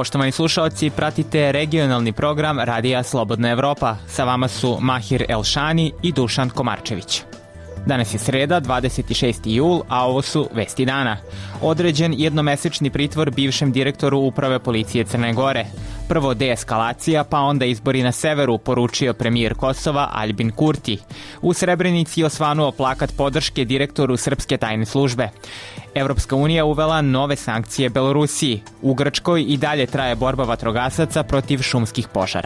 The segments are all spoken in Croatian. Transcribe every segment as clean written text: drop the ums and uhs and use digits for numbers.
Poštovani slušalci, pratite regionalni program Radija Slobodna Evropa. Sa vama su Mahir Elšani i Dušan Komarčević. Danas je sreda, 26. jul, a ovo su vesti dana. Određen jednomesečni pritvor bivšem direktoru Uprave policije Crne Gore. Prvo deeskalacija, pa onda izbori na severu, poručio premijer Kosova Aljbin Kurti. U Srebrenici osvanuo plakat podrške direktoru Srpske tajne službe. Evropska unija uvela nove sankcije Belorusiji. U Grčkoj i dalje traje borba vatrogasaca protiv šumskih požara.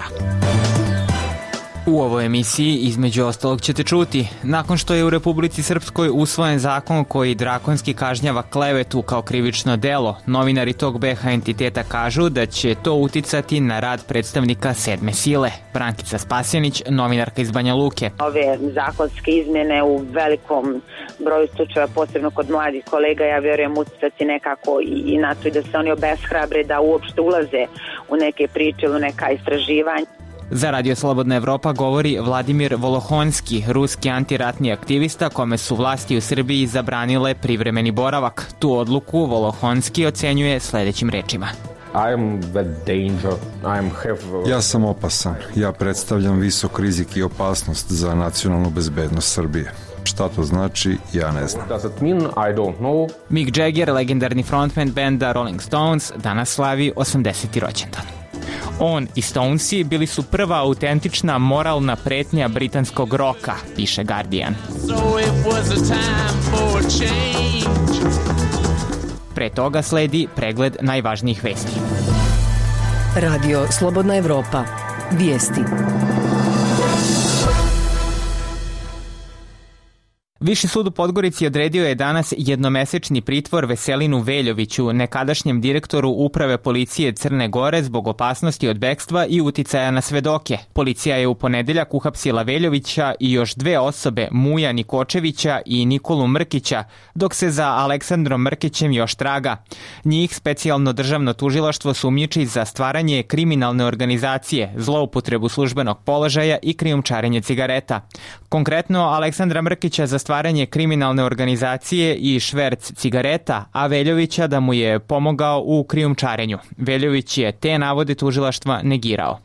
U ovoj emisiji između ostalog ćete čuti, nakon što je u Republici Srpskoj usvojen zakon koji drakonski kažnjava klevetu kao krivično delo, novinari tog BH entiteta kažu da će to uticati na rad predstavnika sedme sile. Brankica Spasjanić, novinarka iz Banja Luke. Ove zakonske izmjene u velikom broju slučajeva, posebno kod mladih kolega, ja vjerujem uticati nekako i na to da se oni obeshrabre da uopšte ulaze u neke priče, u neka istraživanja. Za Radio Slobodna Evropa govori Vladimir Volohonski, ruski antiratni aktivista kome su vlasti u Srbiji zabranile privremeni boravak. Tu odluku Volohonski ocenjuje sljedećim rečima. Ja sam opasan. Ja predstavljam visok rizik i opasnost za nacionalnu bezbednost Srbije. Šta to znači, ja ne znam. Mick Jagger, legendarni frontman benda Rolling Stones, danas slavi 80. rođendan. On i Stonesi bili su prva autentična moralna pretnja britanskog roka, piše Guardian. Pre toga sledi pregled najvažnijih vesti. Radio Slobodna Evropa. Vijesti. Viši sud u Podgorici odredio je danas jednomesečni pritvor Veselinu Veljoviću, nekadašnjem direktoru Uprave policije Crne Gore zbog opasnosti od bekstva i uticaja na svedoke. Policija je u ponedeljak uhapsila Veljovića i još dve osobe, Muja Nikočevića i Nikolu Mrkića, dok se za Aleksandrom Mrkićem još traga. Njih specijalno državno tužilaštvo sumnjiči za stvaranje kriminalne organizacije, zloupotrebu službenog položaja i krijumčarenje cigareta. Konkretno, Aleksandra Mrkića za stvaranje kriminalne organizacije i šverc cigareta, a Veljovića da mu je pomogao u krijumčarenju. Veljović je te navode tužilaštva negirao.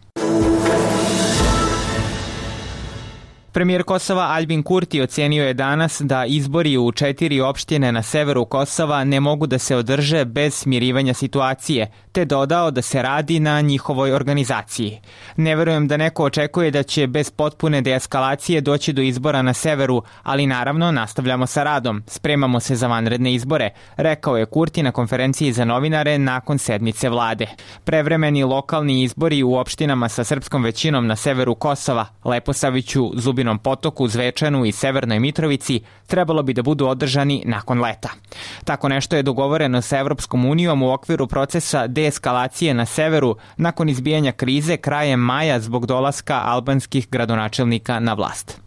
Premijer Kosova Aljbin Kurti ocenio je danas da izbori u 4 opštine na severu Kosova ne mogu da se održe bez smirivanja situacije, te dodao da se radi na njihovoj organizaciji. Ne verujem da neko očekuje da će bez potpune deeskalacije doći do izbora na severu, ali naravno nastavljamo sa radom, spremamo se za vanredne izbore, rekao je Kurti na konferenciji za novinare nakon sedmice vlade. Prevremeni lokalni izbori u opštinama sa srpskom većinom na severu Kosova, Leposaviću, Zubinom Potoku, Zvečanu i Severnoj Mitrovici trebalo bi da budu održani nakon leta. Tako nešto je dogovoreno sa Evropskom unijom u okviru procesa deeskalacije na severu nakon izbijanja krize krajem maja zbog dolaska albanskih gradonačelnika na vlast.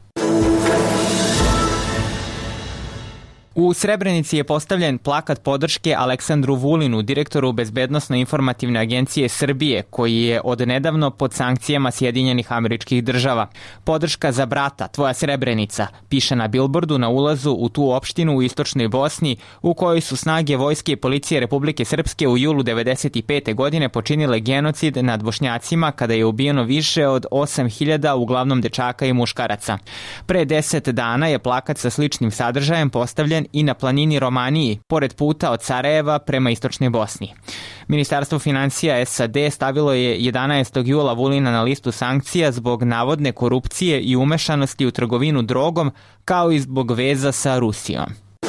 U Srebrenici je postavljen plakat podrške Aleksandru Vulinu, direktoru Bezbednosno-informativne agencije Srbije, koji je odnedavno pod sankcijama Sjedinjenih Američkih Država. Podrška za brata, tvoja Srebrenica, piše na bilbordu na ulazu u tu opštinu u istočnoj Bosni, u kojoj su snage vojske i policije Republike Srpske u julu 1995. godine počinile genocid nad Bošnjacima kada je ubijeno više od 8.000 uglavnom dečaka i muškaraca. Pre 10 dana je plakat sa sličnim sadržajem postavljen i na planini Romaniji, pored puta od Sarajeva prema istočnoj Bosni. Ministarstvo financija SAD stavilo je 11. jula Vulina na listu sankcija zbog navodne korupcije i umešanosti u trgovinu drogom, kao i zbog veza sa Rusijom.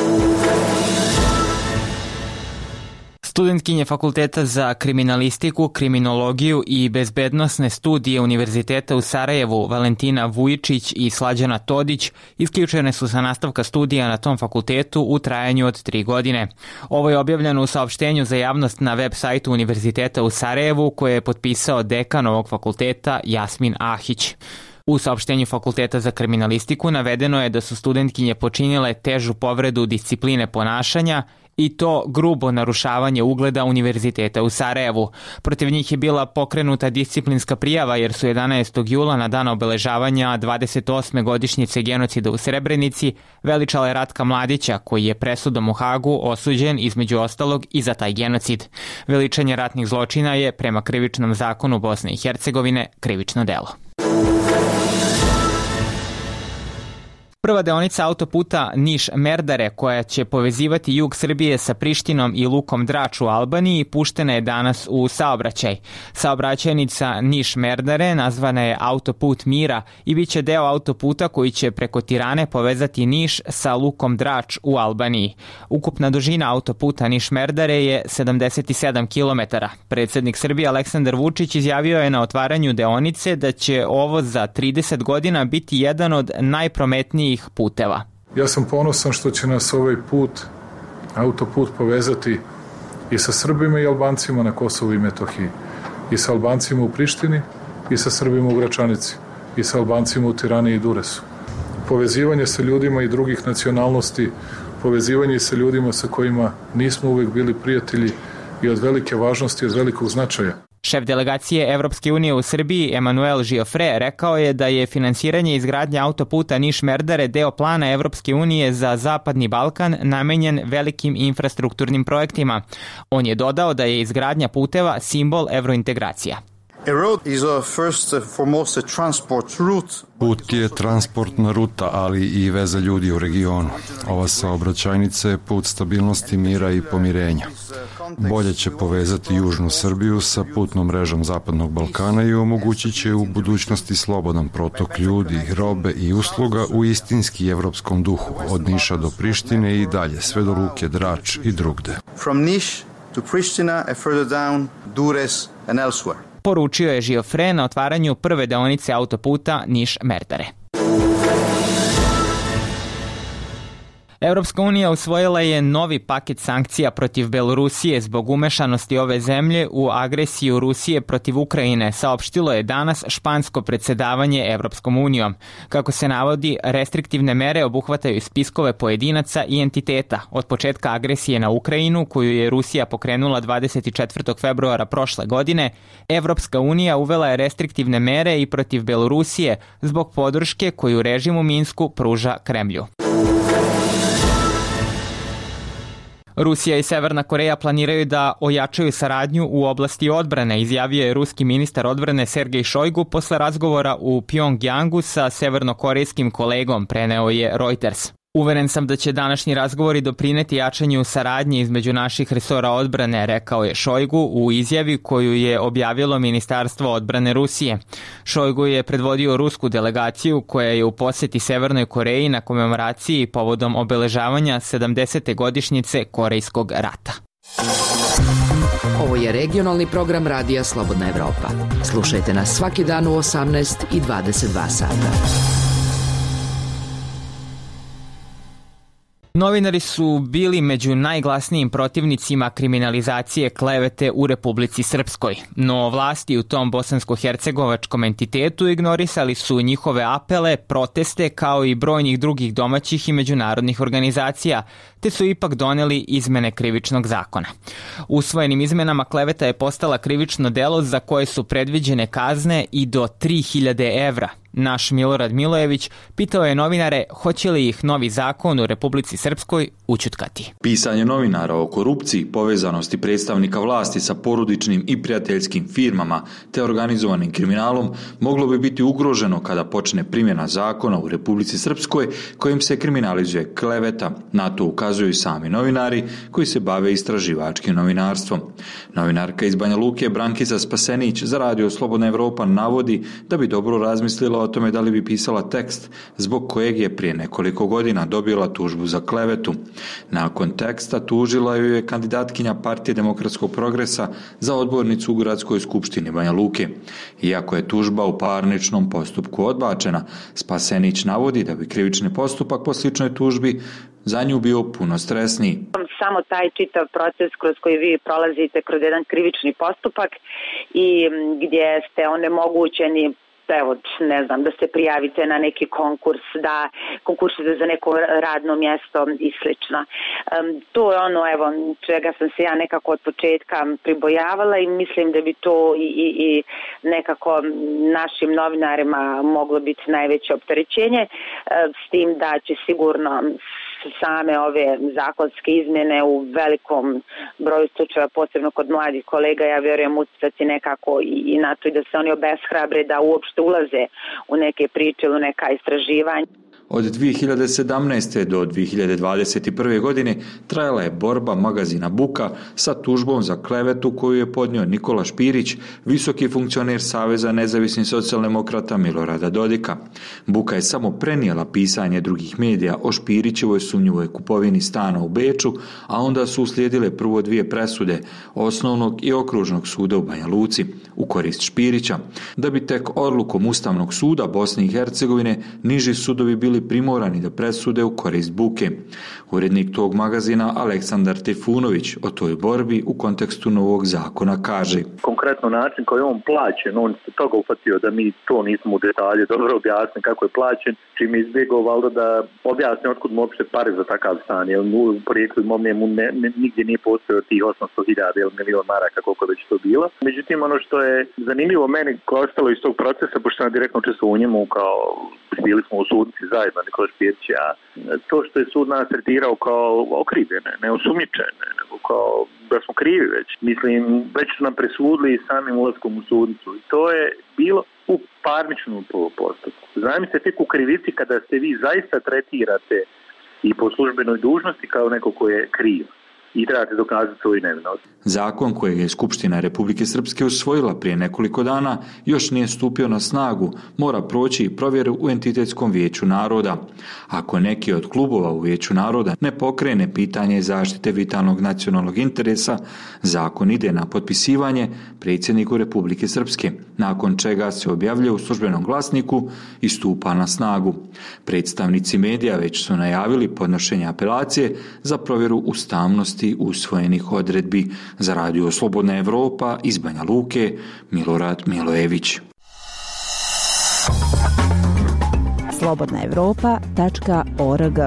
Studentkinje Fakulteta za kriminalistiku, kriminologiju i bezbednosne studije Univerziteta u Sarajevu Valentina Vujičić i Slađana Todić isključene su sa nastavka studija na tom fakultetu u trajanju od 3 godine. Ovo je objavljeno u saopštenju za javnost na web sajtu Univerziteta u Sarajevu koje je potpisao dekan ovog fakulteta Jasmin Ahić. U saopštenju Fakulteta za kriminalistiku navedeno je da su studentkinje počinile težu povredu discipline ponašanja i to grubo narušavanje ugleda Univerziteta u Sarajevu. Protiv njih je bila pokrenuta disciplinska prijava jer su 11. jula na dan obeležavanja 28. godišnjice genocida u Srebrenici veličale Ratka Mladića, koji je presudom u Hagu osuđen između ostalog i za taj genocid. Veličanje ratnih zločina je prema krivičnom zakonu Bosne i Hercegovine krivično delo. Prva deonica autoputa Niš-Merdare, koja će povezivati jug Srbije sa Prištinom i lukom Drač u Albaniji, puštena je danas u saobraćaj. Saobraćajnica Niš-Merdare nazvana je Autoput mira i bit će deo autoputa koji će preko Tirane povezati Niš sa lukom Drač u Albaniji. Ukupna dužina autoputa Niš-Merdare je 77 km. Predsjednik Srbije Aleksandar Vučić izjavio je na otvaranju deonice da će ovo za 30 godina biti jedan od najprometnijih puteva. Ja sam ponosan što će nas ovaj put, autoput, povezati i sa Srbima i Albancima na Kosovu i Metohiji, i sa Albancima u Prištini, i sa Srbima u Gračanici, i sa Albancima u Tirani i Duresu. Povezivanje sa ljudima i drugih nacionalnosti, povezivanje sa ljudima sa kojima nismo uvek bili prijatelji i od velike važnosti, od velikog značaja. Šef delegacije Evropske unije u Srbiji Emanuel Giofre rekao je da je finansiranje izgradnje autoputa Niš-Merdare deo plana Evropske unije za Zapadni Balkan namenjen velikim infrastrukturnim projektima. On je dodao da je izgradnja puteva simbol evrointegracija. Put je transportna ruta, ali i veza ljudi u regionu. Ova saobraćajnica je put stabilnosti, mira i pomirenja. Bolje će povezati južnu Srbiju sa putnom mrežom Zapadnog Balkana i omogućit će u budućnosti slobodan protok ljudi, robe i usluga u istinski evropskom duhu, od Niša do Prištine i dalje, sve do luke Drač i drugde. From Niš to Pristina and further down, Dures and elsewhere. Poručio je Giofre na otvaranju prve deonice autoputa Niš-Merdare. Evropska unija usvojila je novi paket sankcija protiv Belorusije zbog umešanosti ove zemlje u agresiju Rusije protiv Ukrajine, saopštilo je danas špansko predsjedavanje Evropskom unijom. Kako se navodi, restriktivne mere obuhvataju spiskove pojedinaca i entiteta. Od početka agresije na Ukrajinu, koju je Rusija pokrenula 24. februara prošle godine, Evropska unija uvela je restriktivne mere i protiv Belorusije zbog podrške koju režim u Minsku pruža Kremlju. Rusija i Severna Koreja planiraju da ojačaju saradnju u oblasti odbrane, izjavio je ruski ministar odbrane Sergej Šojgu posle razgovora u Pjongjangu sa severnokorejskim kolegom, preneo je Reuters. Uveren sam da će današnji razgovori doprineti jačanju saradnje između naših resora odbrane, rekao je Šojgu u izjavi koju je objavilo Ministarstvo odbrane Rusije. Šojgu je predvodio rusku delegaciju koja je u poseti Severnoj Koreji na komemoraciji povodom obeležavanja 70. godišnjice Korejskog rata. Ovo je regionalni program Radija Slobodna Evropa. Slušajte nas svaki dan u 18 i 22 sata. Novinari su bili među najglasnijim protivnicima kriminalizacije klevete u Republici Srpskoj, no vlasti u tom bosansko-hercegovačkom entitetu ignorisali su njihove apele, proteste kao i brojnih drugih domaćih i međunarodnih organizacija, te su ipak doneli izmene krivičnog zakona. Usvojenim izmenama kleveta je postala krivično delo za koje su predviđene kazne i do 3000 evra. Naš Milorad Milojević pitao je novinare hoće li ih novi zakon u Republici Srpskoj ućutkati. Pisanje novinara o korupciji, povezanosti predstavnika vlasti sa porodičnim i prijateljskim firmama te organizovanim kriminalom moglo bi biti ugroženo kada počne primjena zakona u Republici Srpskoj kojim se kriminalizuje kleveta. Na to ukazuju i sami novinari koji se bave istraživačkim novinarstvom. Novinarka iz Banja Luke Brankica Spasenić za Radio Slobodna Evropa navodi da bi dobro razmislila o tome da li bi pisala tekst zbog kojeg je prije nekoliko godina dobila tužbu za klevetu. Nakon teksta tužila ju je kandidatkinja Partije demokratskog progresa za odbornicu u Gradskoj skupštini Banja Luke. Iako je tužba u parničnom postupku odbačena, Spasenić navodi da bi krivični postupak po sličnoj tužbi za nju bio puno stresniji. Samo taj čitav proces kroz koji vi prolazite kroz jedan krivični postupak i gdje ste onemogućeni evo, ne znam, da se prijavite na neki konkurs, da konkursite za neko radno mjesto i slično. To je ono, evo, čega sam se ja nekako od početka pribojavala i mislim da bi to i nekako našim novinarima moglo biti najveće opterećenje, s tim da će sigurno same ove zakonske izmjene u velikom broju slučajeva, posebno kod mladih kolega, ja vjerujem utjecati nekako i na to i da se oni obeshrabre da uopšte ulaze u neke priče, u neka istraživanja. Od 2017. do 2021. godine trajala je borba magazina Buka sa tužbom za klevetu koju je podnio Nikola Špirić, visoki funkcioner Saveza nezavisnih socijaldemokrata Milorada Dodika. Buka je samo prenijela pisanje drugih medija o Špirićevoj sumnjivoj kupovini stana u Beču, a onda su uslijedile prvo 2 presude Osnovnog i Okružnog suda u Banja Luci u korist Špirića, da bi tek odlukom Ustavnog suda Bosne i Hercegovine niži sudovi bili primorani da presude u korist Buke. Urednik tog magazina Aleksandar Trifunović o toj borbi u kontekstu novog zakona kaže: konkretno način koji je on plaćen, on se toga ufatio da mi to nismo u detalje dobro objasnili kako je plaćen, čim je izbjegao valjda da objasni otkud mu uopšte pare za takav stan, jer u projektu imovine mu nigdje nije postojao tih 800.000 ili milion maraka koliko već to bilo. Međutim, ono što je zanimljivo meni koje je ostalo iz tog procesa, pošto sam direktno učestvovao u njemu, kao bili smo u sudnici zajedno, Nikola Špirić, to što je sud nas tretirao kao okrivljene, ne osumnjičene, nego kao da smo krivi već. Mislim, već su nam presudili samim ulaskom u sudnicu i to je bilo u parničnom postupku. Znam se tek u krivici kada se vi zaista tretirate i po službenoj dužnosti kao neko ko je kriv i trebate dokazati svoju nevinost. Zakon kojeg je Skupština Republike Srpske usvojila prije nekoliko dana još nije stupio na snagu, mora proći i provjeru u Entitetskom vijeću naroda. Ako neki od klubova u vijeću naroda ne pokrene pitanje zaštite vitalnog nacionalnog interesa, zakon ide na potpisivanje predsjedniku Republike Srpske, nakon čega se objavljuje u službenom glasniku i stupa na snagu. Predstavnici medija već su najavili podnošenje apelacije za provjeru ustavnosti usvojenih odredbi. Za Radio Slobodna Evropa iz Banja Luke, Milorad Milojević. slobodnaevropa.org.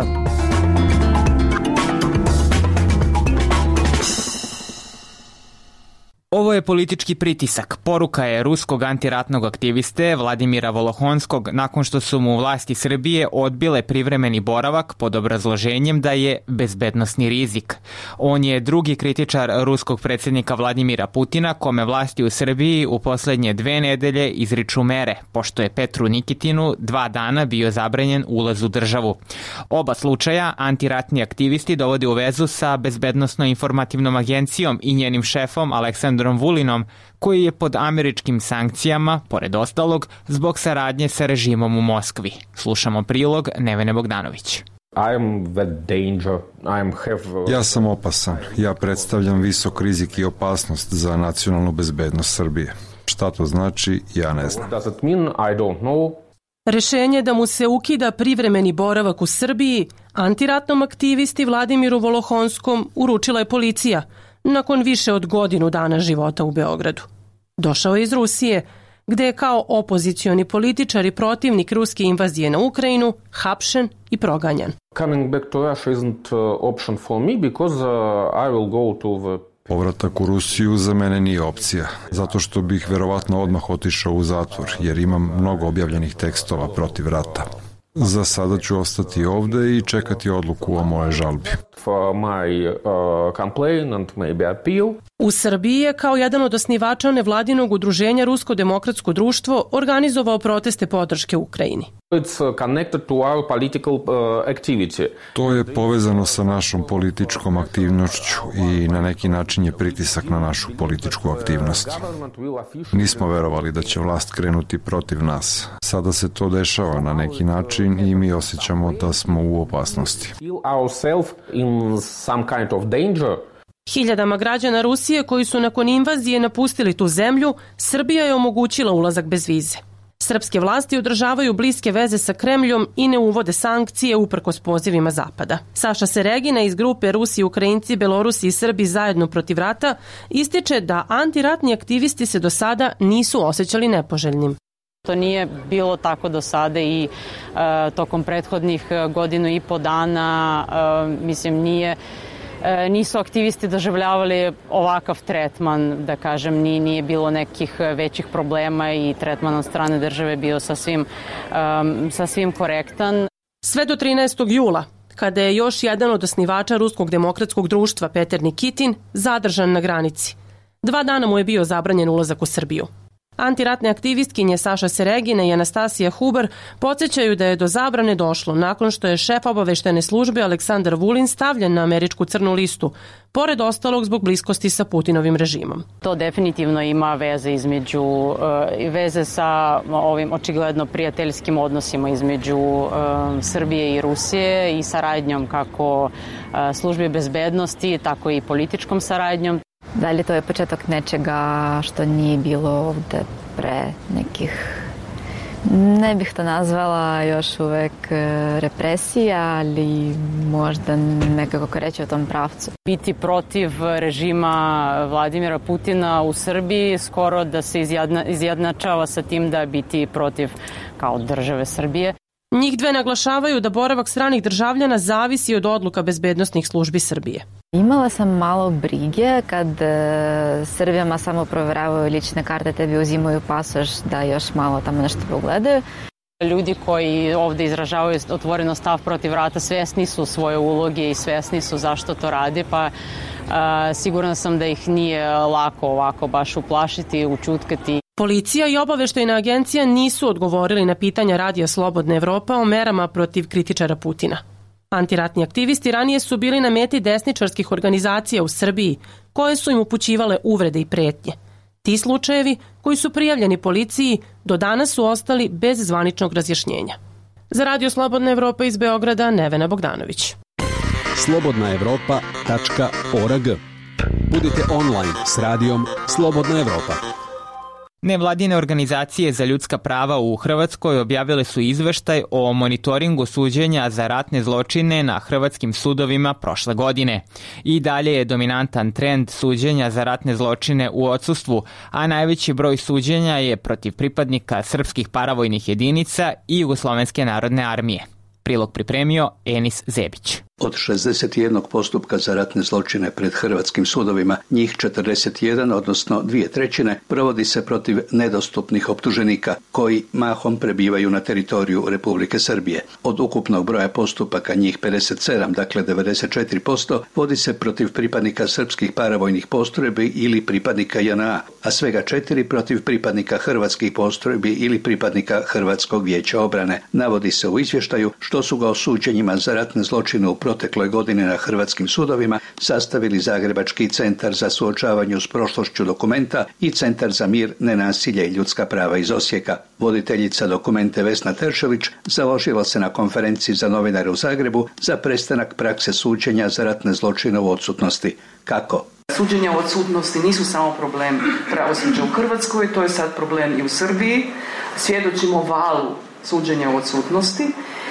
Ovo je politički pritisak. Poruka je ruskog antiratnog aktiviste Vladimira Volohonskog nakon što su mu vlasti Srbije odbile privremeni boravak pod obrazloženjem da je bezbednosni rizik. On je drugi kritičar ruskog predsjednika Vladimira Putina, kome vlasti u Srbiji u posljednje 2 nedelje izriču mere, pošto je Petru Nikitinu 2 dana bio zabranjen ulaz u državu. Oba slučaja antiratni aktivisti dovodi u vezu sa Bezbednosno-informativnom agencijom i njenim šefom Aleksandrom Vulinom, koji je pod američkim sankcijama, pored ostalog, zbog saradnje sa režimom u Moskvi. Slušamo prilog Nevene Bogdanović. Ja sam opasan. Ja predstavljam visok rizik i opasnost za nacionalnu bezbednost Srbije. Šta to znači, ja ne znam. Rešenje da mu se ukida privremeni boravak u Srbiji antiratnom aktivisti Vladimiru Volohonskom uručila je policija nakon više od godinu dana života u Beogradu. Došao je iz Rusije, gde je kao opozicioni političar i protivnik ruske invazije na Ukrajinu hapšen i proganjan. Povratak u Rusiju za mene nije opcija, zato što bih verovatno odmah otišao u zatvor, jer imam mnogo objavljenih tekstova protiv rata. Za sada ću ostati ovde i čekati odluku o moje žalbi. U Srbiji je kao jedan od osnivača nevladinog udruženja Rusko demokratsko društvo organizovao proteste podrške Ukrajini. To je povezano sa našom političkom aktivnošću i na neki način je pritisak na našu političku aktivnost. Nismo verovali da će vlast krenuti protiv nas. Sada se to dešava na neki način i mi osjećamo da smo u opasnosti. Hiljadama građana Rusije koji su nakon invazije napustili tu zemlju, Srbija je omogućila ulazak bez vize. Srpske vlasti održavaju bliske veze sa Kremljom i ne uvode sankcije uprkos pozivima Zapada. Saša Seregina iz grupe Rusi, Ukrajinci, Belorusi i Srbi zajedno protiv rata ističe da antiratni aktivisti se do sada nisu osjećali nepoželjnim. To nije bilo tako do sada i tokom prethodnih godinu i po dana, nisu aktivisti doživljavali ovakav tretman, da kažem, nije bilo nekih većih problema i tretman od strane države bio sasvim korektan. Sve do 13. jula, kada je još jedan od osnivača Ruskog demokratskog društva, Peter Nikitin, zadržan na granici. 2 dana mu je bio zabranjen ulazak u Srbiju. Antiratne aktivistkinje Saša Seregina i Anastasija Huber podsjećaju da je do zabrane došlo nakon što je šef obaveštene službe Aleksandar Vulin stavljen na američku crnu listu, pored ostalog zbog bliskosti sa Putinovim režimom. To definitivno ima veze sa ovim očigledno prijateljskim odnosima između Srbije i Rusije i saradnjom kako službe bezbednosti, tako i političkom saradnjom. Da li to je početak nečega što nije bilo ovde pre nekih, ne bih to nazvala još uvek represija, ali možda nekako reći u tom pravcu. Biti protiv režima Vladimira Putina u Srbiji skoro da se izjednačava sa tim da biti protiv kao države Srbije. Njih dve naglašavaju da boravak stranih državljana zavisi od odluka bezbednosnih službi Srbije. Imala sam malo brige kad Srbijama samo proveravaju lične karte, tebi uzimaju pasoš da još malo tamo nešto pogledaju. Ljudi koji ovde izražavaju otvoreno stav protiv rata svesni su svoje uloge i svesni su zašto to rade, pa sigurna sam da ih nije lako ovako baš uplašiti, učutkati. Policija i obaveštajna agencija nisu odgovorili na pitanja Radija Slobodna Evropa o merama protiv kritičara Putina. Antiratni aktivisti ranije su bili na meti desničarskih organizacija u Srbiji, koje su im upućivale uvrede i pretnje. Ti slučajevi, koji su prijavljeni policiji, do danas su ostali bez zvaničnog razjašnjenja. Za Radio Slobodna Evropa iz Beograda, Nevena Bogdanović. slobodnaevropa.org. Budite online s radijom Slobodna Evropa. Nevladine organizacije za ljudska prava u Hrvatskoj objavile su izveštaj o monitoringu suđenja za ratne zločine na hrvatskim sudovima prošle godine. I dalje je dominantan trend suđenja za ratne zločine u odsustvu, a najveći broj suđenja je protiv pripadnika srpskih paravojnih jedinica i Jugoslovenske narodne armije. Prilog pripremio Enis Zebić. Od 61 postupka za ratne zločine pred hrvatskim sudovima, njih 41, odnosno 2/3, provodi se protiv nedostupnih optuženika, koji mahom prebivaju na teritoriju Republike Srbije. Od ukupnog broja postupaka, njih 57, dakle 94%, vodi se protiv pripadnika srpskih paravojnih postrojbi ili pripadnika JNA, a svega 4 protiv pripadnika hrvatskih postrojbi ili pripadnika Hrvatskog vijeća obrane. Navodi se u izvještaju što su ga o suđenjima za ratne zločine u protekloj godine na hrvatskim sudovima sastavili Zagrebački centar za suočavanje s prošlošću Dokumenta i Centar za mir, nenasilje i ljudska prava iz Osijeka. Voditeljica Dokumente Vesna Teršelić založila se na konferenciji za novinare u Zagrebu za prestanak prakse suđenja za ratne zločine u odsutnosti. Kako? Suđenja u odsutnosti nisu samo problem pravosuđa u Hrvatskoj, to je sad problem i u Srbiji. Svjedočimo valu suđenja u odsutnosti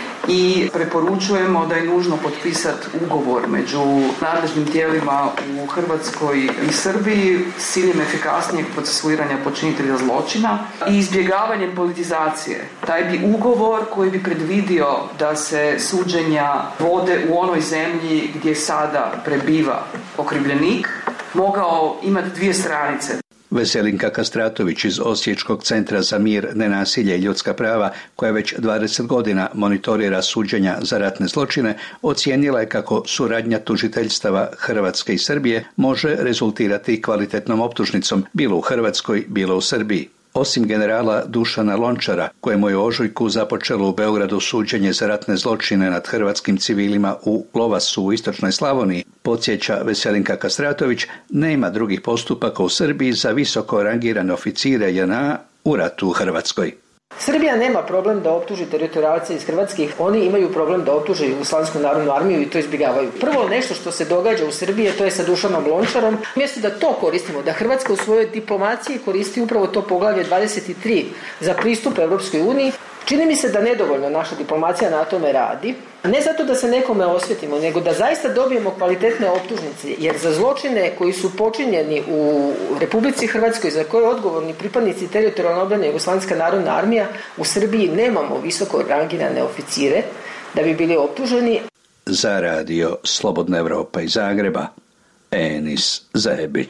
i preporučujemo da je nužno potpisati ugovor među nadležnim tijelima u Hrvatskoj i Srbiji s ciljem efikasnijeg procesuiranja počinitelja zločina i izbjegavanjem politizacije. Taj bi ugovor koji bi predvidio da se suđenja vode u onoj zemlji gdje sada prebiva okrivljenik mogao imati 2 stranice. Veselinka Kastratović iz Osječkog centra za mir, nenasilje i ljudska prava, koja već 20 godina monitorira suđenja za ratne zločine, ocijenila je kako suradnja tužiteljstava Hrvatske i Srbije može rezultirati kvalitetnom optužnicom, bilo u Hrvatskoj, bilo u Srbiji. Osim generala Dušana Lončara, kojemu je u ožujku započelo u Beogradu suđenje za ratne zločine nad hrvatskim civilima u Lovasu u istočnoj Slavoniji, podsjeća Veselinka Kastratović, nema drugih postupaka u Srbiji za visoko rangirane oficire JNA u ratu u Hrvatskoj. Srbija nema problem da optuži teritorijalce iz Hrvatskih, oni imaju problem da optuže Jugoslavensku narodnu armiju i to izbjegavaju. Prvo nešto što se događa u Srbiji, to je sa Dušanom Lončarom. Mjesto da to koristimo, da Hrvatska u svojoj diplomaciji koristi upravo to poglavlje 23 za pristup Europskoj uniji, Čini mi se da nedovoljno naša diplomacija na tome radi, ne zato da se nekome osvetimo, nego da zaista dobijemo kvalitetne optužnice, jer za zločine koji su počinjeni u Republici Hrvatskoj, za koje odgovorni pripadnici teritorijalne obrane Jugoslavijska narodna armija, u Srbiji nemamo visoko rangirane oficire da bi bili optuženi. Za radio Slobodna Evropa iz Zagreba, Enis Zajebić.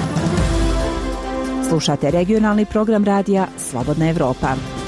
Slušate regionalni program radija Slobodna Evropa.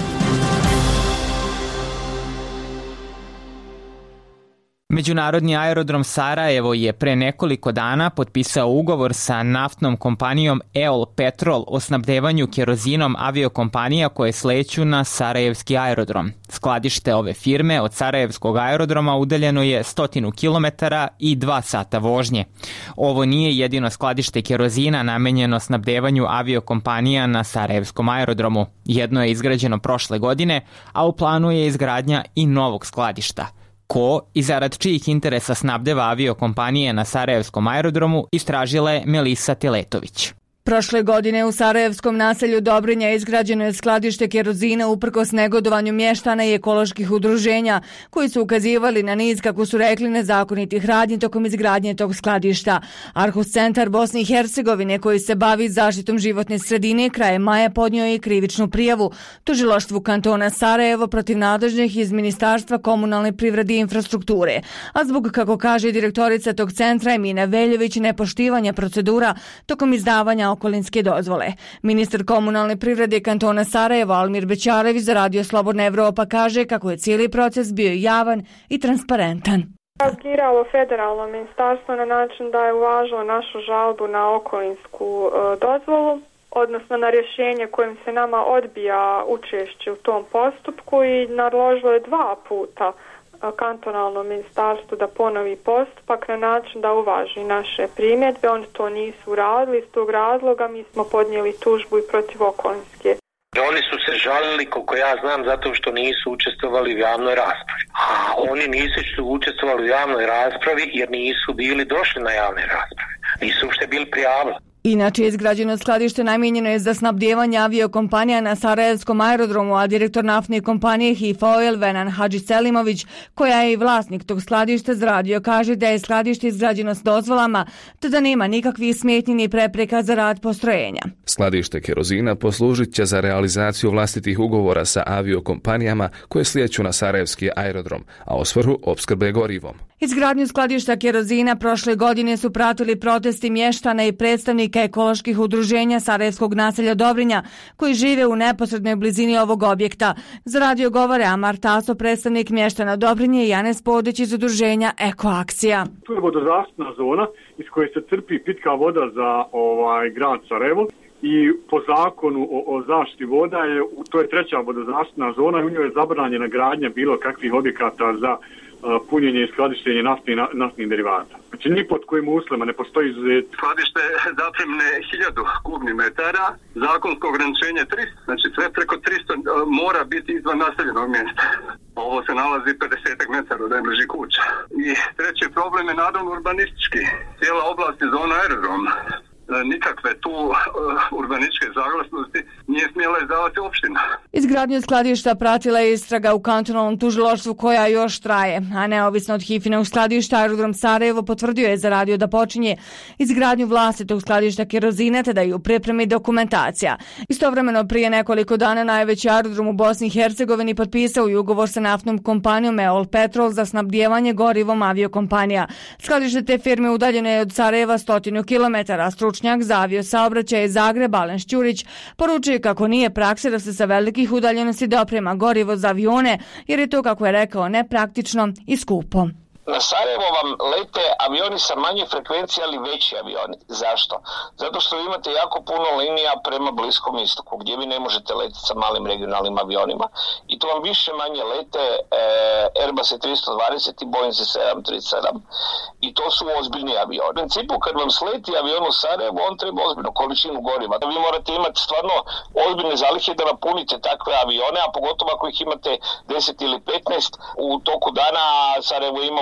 Međunarodni aerodrom Sarajevo je pre nekoliko dana potpisao ugovor sa naftnom kompanijom EOL Petrol o snabdevanju kerozinom aviokompanija koje sleću na Sarajevski aerodrom. Skladište ove firme od Sarajevskog aerodroma udaljeno je 100 km i 2 sata vožnje. Ovo nije jedino skladište kerozina namenjeno snabdevanju aviokompanija na Sarajevskom aerodromu. Jedno je izgrađeno prošle godine, a u planu je izgradnja i novog skladišta. Ko i zarad čijih interesa snabdeva aviokompanije na Sarajevskom aerodromu, istražila je Melisa Teletović. Prošle godine u Sarajevskom naselju Dobrinja izgrađeno je skladište kerozina uprkos negodovanju mještana i ekoloških udruženja, koji su ukazivali na niz, kako su rekli, nezakonitih radnji tokom izgradnje tog skladišta. Arhus centar Bosne i Hercegovine, koji se bavi zaštitom životne sredine, krajem maja podnio je krivičnu prijavu tužilaštvu kantona Sarajevo protiv nadležnih iz Ministarstva komunalne privrede i infrastrukture. A zbog, kako kaže direktorica tog centra Emina Veljović, nepoštivanja procedura tokom izdavanja okolinske dozvole. Ministar komunalne privrede kantona Sarajevo Almir Bećarević za radio Slobodna Evropa kaže kako je cijeli proces bio javan i transparentan. Reagiralo federalno ministarstvo na način da je uvažilo našu žalbu na okolinsku dozvolu, odnosno na rješenje kojim se nama odbija učešće u tom postupku i naložilo je 2 puta kantonalnom ministarstvu da ponovi postupak na način da uvaži naše primjedbe. Oni to nisu uradili, iz tog razloga mi smo podnijeli tužbu i protiv okolinske. Oni su se žalili, koliko ja znam, zato što nisu učestvovali u javnoj raspravi. A oni nisu učestvovali u javnoj raspravi jer nisu bili došli na javne rasprave. Nisu uopšte bili prijavili. Inače, izgrađeno skladište namijenjeno je za snabdijevanje aviokompanija na Sarajevskom aerodromu, a direktor naftne kompanije HIFOIL Venan Hadžiselimović, koja je i vlasnik tog skladišta, za radio kaže da je skladište izgrađeno s dozvolama, te da nema nikakvih smetnji ni prepreka za rad postrojenja. Skladište kerozina poslužit će za realizaciju vlastitih ugovora sa aviokompanijama koje slijeću na Sarajevski aerodrom, a u svrhu opskrbe gorivom. Izgradnju skladišta kerozina prošle godine su pratili protesti mještana i predstavnika ekoloških udruženja Sarajevskog naselja Dobrinja, koji žive u neposrednoj blizini ovog objekta. Za radio govore Amar Taso, predstavnik mještana Dobrinje, i Janez Podić iz udruženja Ekoakcija. Tu je vodozaštitna zona iz koje se crpi pitka voda za grad Sarajevo. I po zakonu o zaštiti voda to je 3. vodozaštitna zona i u njoj je zabranjena gradnja bilo kakvih objekata za punjenje i skladištenje naftnih derivata. Znači, ni pod kojim uslovima ne postoji izuzet. Skladište zapremne 1000 kubnih metara, zakonsko ograničenje 300, znači sve preko 300 mora biti izvan naseljenog mjesta. Ovo se nalazi 50 metara od najbližih kuća. I treći problem je naravno urbanistički. Cijela oblast je zona aerodroma. Nikakve tu urbanističke saglasnosti nije smjela izdavati opština. Izgradnju skladišta pratila je istraga u kantonalnom tužilaštvu koja još traje, a neovisno od HIFInog skladišta, aerodrom Sarajevo potvrdio je za radio da počinje izgradnju vlastitog skladišta kerozina, te da je u pripremi dokumentacija. Istovremeno, prije nekoliko dana najveći aerodrom u Bosni i Hercegovini potpisao i ugovor sa naftnom kompanijom EOL Petrol za snabdijevanje gorivom aviokompanija. Skladište te firme udaljeno je od Sarajeva 100 km, a stručnjak za aviosaobraćaj iz Zagreba Alen Šćurić poručuje kako nije praksa da se sa velikih udaljenosti doprema gorivo za avione, jer je to, kako je rekao, nepraktično i skupo. Na Sarajevo vam lete avioni sa manje frekvencije, ali veći avioni. Zašto? Zato što imate jako puno linija prema Bliskom istoku, gdje vi ne možete letiti sa malim regionalnim avionima. I to vam više manje lete Airbus 320 i Boeing 737. I to su ozbiljni avioni. U principu, kad vam sleti avion u Sarajevo, on treba ozbiljnu količinu goriva. Vi morate imati stvarno ozbiljne zalihe da napunite takve avione, a pogotovo ako ih imate 10 ili 15 u toku dana. Sarajevo ima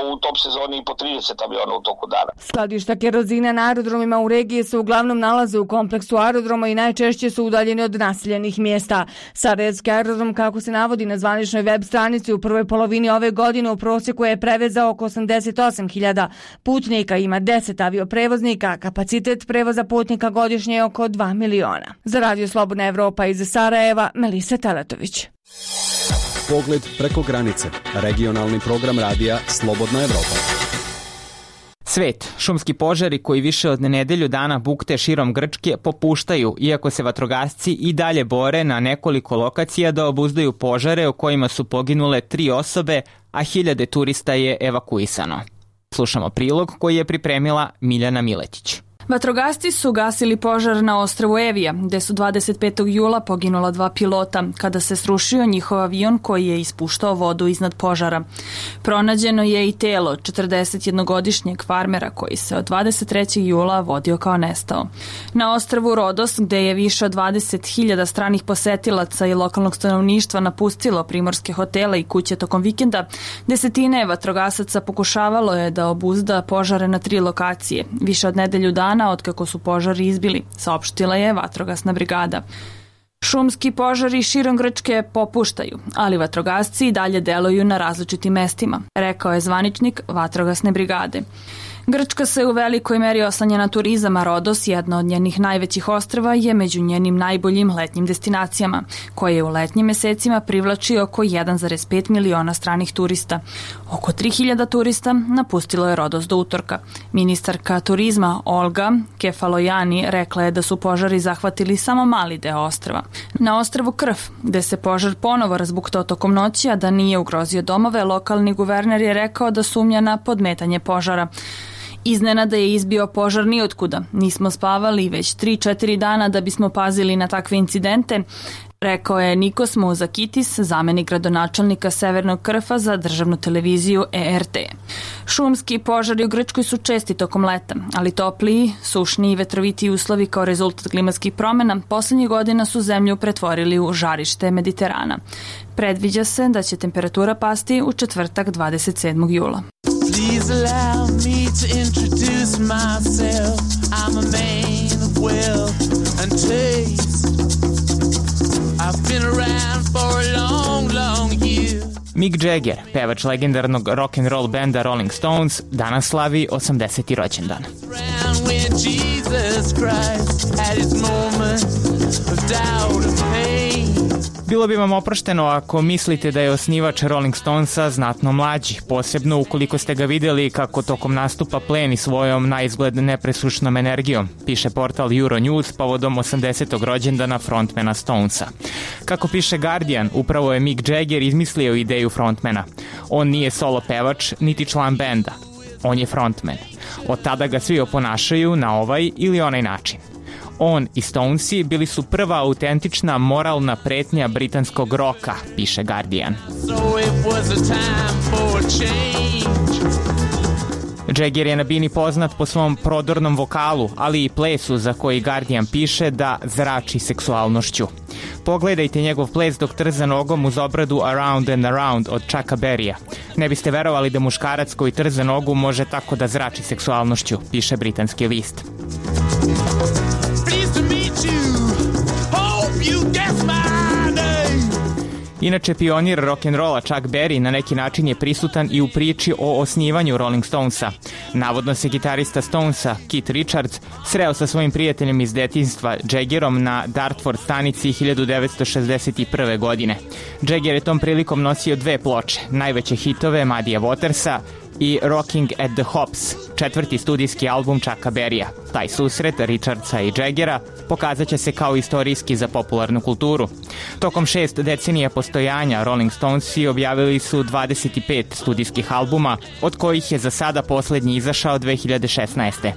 u top sezoni i po 30 aviona u toku dana. Skladišta kerozina na aerodromima u regiji se uglavnom nalaze u kompleksu aerodroma i najčešće su udaljeni od naseljenih mjesta. Sarajevski aerodrom, kako se navodi na zvaničnoj web stranici, u prvoj polovini ove godine u prosjeku je prevezao oko 88.000 putnika, ima 10 avioprevoznika, kapacitet prevoza putnika godišnje je oko 2 miliona. Za Radio Slobodna Evropa iz Sarajeva, Melisa Teletović. Pogled preko granice. Regionalni program radija Slobodna Evropa. Svet, šumski požari koji više od nedelju dana bukte širom Grčke popuštaju, iako se vatrogasci i dalje bore na nekoliko lokacija da obuzdaju požare u kojima su poginule 3 osobe, a hiljade turista je evakuisano. Slušamo prilog koji je pripremila Miljana Miletić. Vatrogasci su gasili požar na ostrvu Evija, gde su 25. jula poginula 2 pilota, kada se srušio njihov avion koji je ispuštao vodu iznad požara. Pronađeno je i telo 41-godišnjeg farmera koji se od 23. jula vodio kao nestao. Na ostrvu Rodos, gde je više od 20.000 stranih posetilaca i lokalnog stanovništva napustilo primorske hotele i kuće tokom vikenda, desetine vatrogasaca pokušavalo je da obuzda požare na 3 lokacije, više od nedelju dana otkako su požari izbili, saopštila je vatrogasna brigada. Šumski požari širom Grčke popuštaju, ali vatrogasci i dalje deluju na različitim mestima, rekao je zvaničnik vatrogasne brigade. Grčka se u velikoj meri oslanja na turizam, a Rodos, jedna od njenih najvećih ostrva, je među njenim najboljim letnjim destinacijama, koje u letnjim mesecima privlači oko 1,5 miliona stranih turista. Oko 3.000 turista napustilo je Rodos do utorka. Ministarka turizma Olga Kefalojani rekla je da su požari zahvatili samo mali deo ostrva. Na ostrvu Krf, gde se požar ponovo razbuktao tokom noći, a da nije ugrozio domove, lokalni guverner je rekao da sumnja na podmetanje požara. Iznenada je izbio požar nijotkuda. Nismo spavali već 3-4 dana da bismo pazili na takve incidente, rekao je Nikos Mouzakitis, zamenik gradonačelnika Severnog Krfa za državnu televiziju ERT. Šumski požari u Grčkoj su česti tokom leta, ali topliji, sušni i vetroviti uslovi kao rezultat klimatskih promjena poslednjih godina su zemlju pretvorili u žarište Mediterana. Predviđa se da će temperatura pasti u četvrtak 27. jula. Please allow me to introduce myself. I'm a man of wealth and taste. I've been around for a long, long year. Mick Jagger, pevač legendarnog rock'n'roll benda Rolling Stones, danas slavi 80. rođendan. When Jesus Christ had his moment of doubt and pain. Bilo bi vam oprošteno ako mislite da je osnivač Rolling Stonesa znatno mlađi, posebno ukoliko ste ga videli kako tokom nastupa pleni svojom na izgled nepresušnom energijom, piše portal Euronews povodom 80. rođendana frontmana Stonesa. Kako piše Guardian, upravo je Mick Jagger izmislio ideju frontmana. On nije solo pevač, niti član benda. On je frontman. Od tada ga svi oponašaju na ovaj ili onaj način. On i Stonesi bili su prva autentična moralna pretnja britanskog roka, piše Guardian. Jagger je na bini poznat po svom prodornom vokalu, ali i plesu za koji Guardian piše da zrači seksualnošću. Pogledajte njegov ples dok trza nogom uz obradu Around and Around od Chucka Berrya. Ne biste verovali da muškarac koji trza nogu može tako da zrači seksualnošću, piše britanski list. Inače, pionir rock'n'rolla Chuck Berry na neki način je prisutan i u priči o osnivanju Rolling Stonesa. Navodno se gitarista Stonesa, Keith Richards, sreo sa svojim prijateljem iz detinjstva Jaggerom na Dartford stanici 1961. godine. Jagger je tom prilikom nosio 2 ploče, najveće hitove Muddyja Watersa i Rocking at the Hops, 4. studijski album Chucka Berrya. Taj susret Richardsa i Jaggera pokazat će se kao istorijski za popularnu kulturu. Tokom 6 decenija postojanja Rolling Stonesi objavili su 25 studijskih albuma, od kojih je za sada poslednji izašao 2016.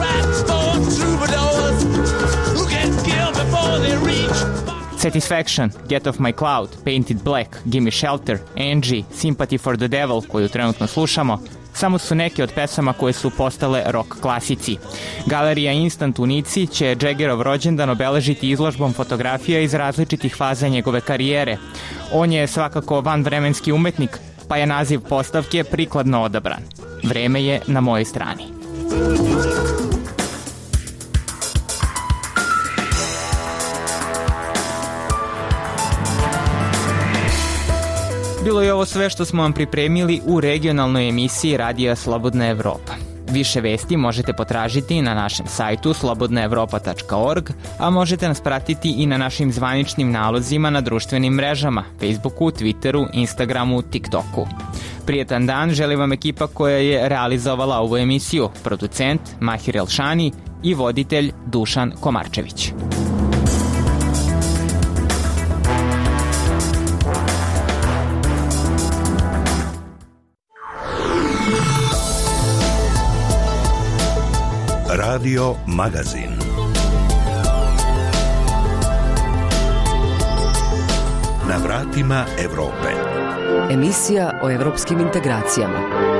Satisfaction, Get Off My Cloud, Painted Black, Gimme Shelter, Angie, Sympathy for the Devil, koju trenutno slušamo, samo su neke od pesama koje su postale rock klasici. Galerija Instant u Nici će Jaggerov rođendan obeležiti izložbom fotografija iz različitih faza njegove karijere. On je svakako vanvremenski umetnik, pa je naziv postavke prikladno odabran. Vreme je na mojoj strani. Bilo je ovo sve što smo vam pripremili u regionalnoj emisiji Radija Slobodna Evropa. Više vesti možete potražiti na našem sajtu slobodnaevropa.org, a možete nas pratiti i na našim zvaničnim nalozima na društvenim mrežama, Facebooku, Twitteru, Instagramu, TikToku. Prijetan dan želi vam ekipa koja je realizovala ovu emisiju, producent Mahir Elšani i voditelj Dušan Komarčević. Radio Magazin. Na vratima Evrope. Emisija o evropskim integracijama.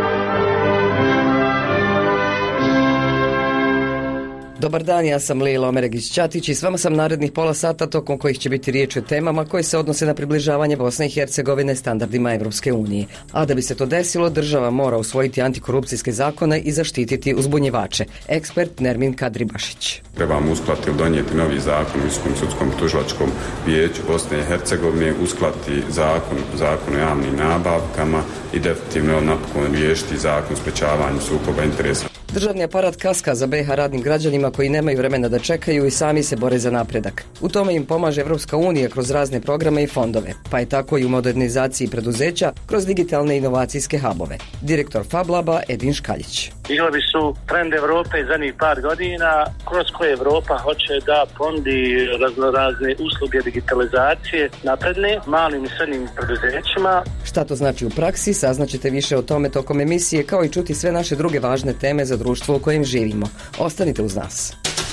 Dobar dan, ja sam Lila Omeregić-Ćatić i s vama sam narednih pola sata tokom kojih će biti riječ o temama koje se odnose na približavanje Bosne i Hercegovine standardima Evropske unije. A da bi se to desilo, država mora usvojiti antikorupcijske zakone i zaštititi uzbunjivače. Ekspert Nermin Kadribašić. Trebamo uskladiti ili donijeti novi zakon u Visokom sudskom tužilačkom vijeću Bosne i Hercegovine, uskladiti zakon o javnim nabavkama i definitivno napokon riješiti zakon o sprečavanju sukoba interesa. Državni aparat kaska za BiH radnim građanima koji nemaju vremena da čekaju i sami se bore za napredak. U tome im pomaže Evropska unija kroz razne programe i fondove, pa je tako i u modernizaciji preduzeća kroz digitalne inovacijske hubove. Direktor Fab Laba Edin Škaljić. Izglebi su trend Evrope zadnjih par godina, kroz koje Evropa hoće da ponudi raznorazne usluge digitalizacije napredne malim i srednjim preduzećima. Šta to znači u praksi, saznaćete više o tome tokom emisije, kao i čuti sve naše druge važne teme za društvo u kojem živimo. Ostanite uz nas.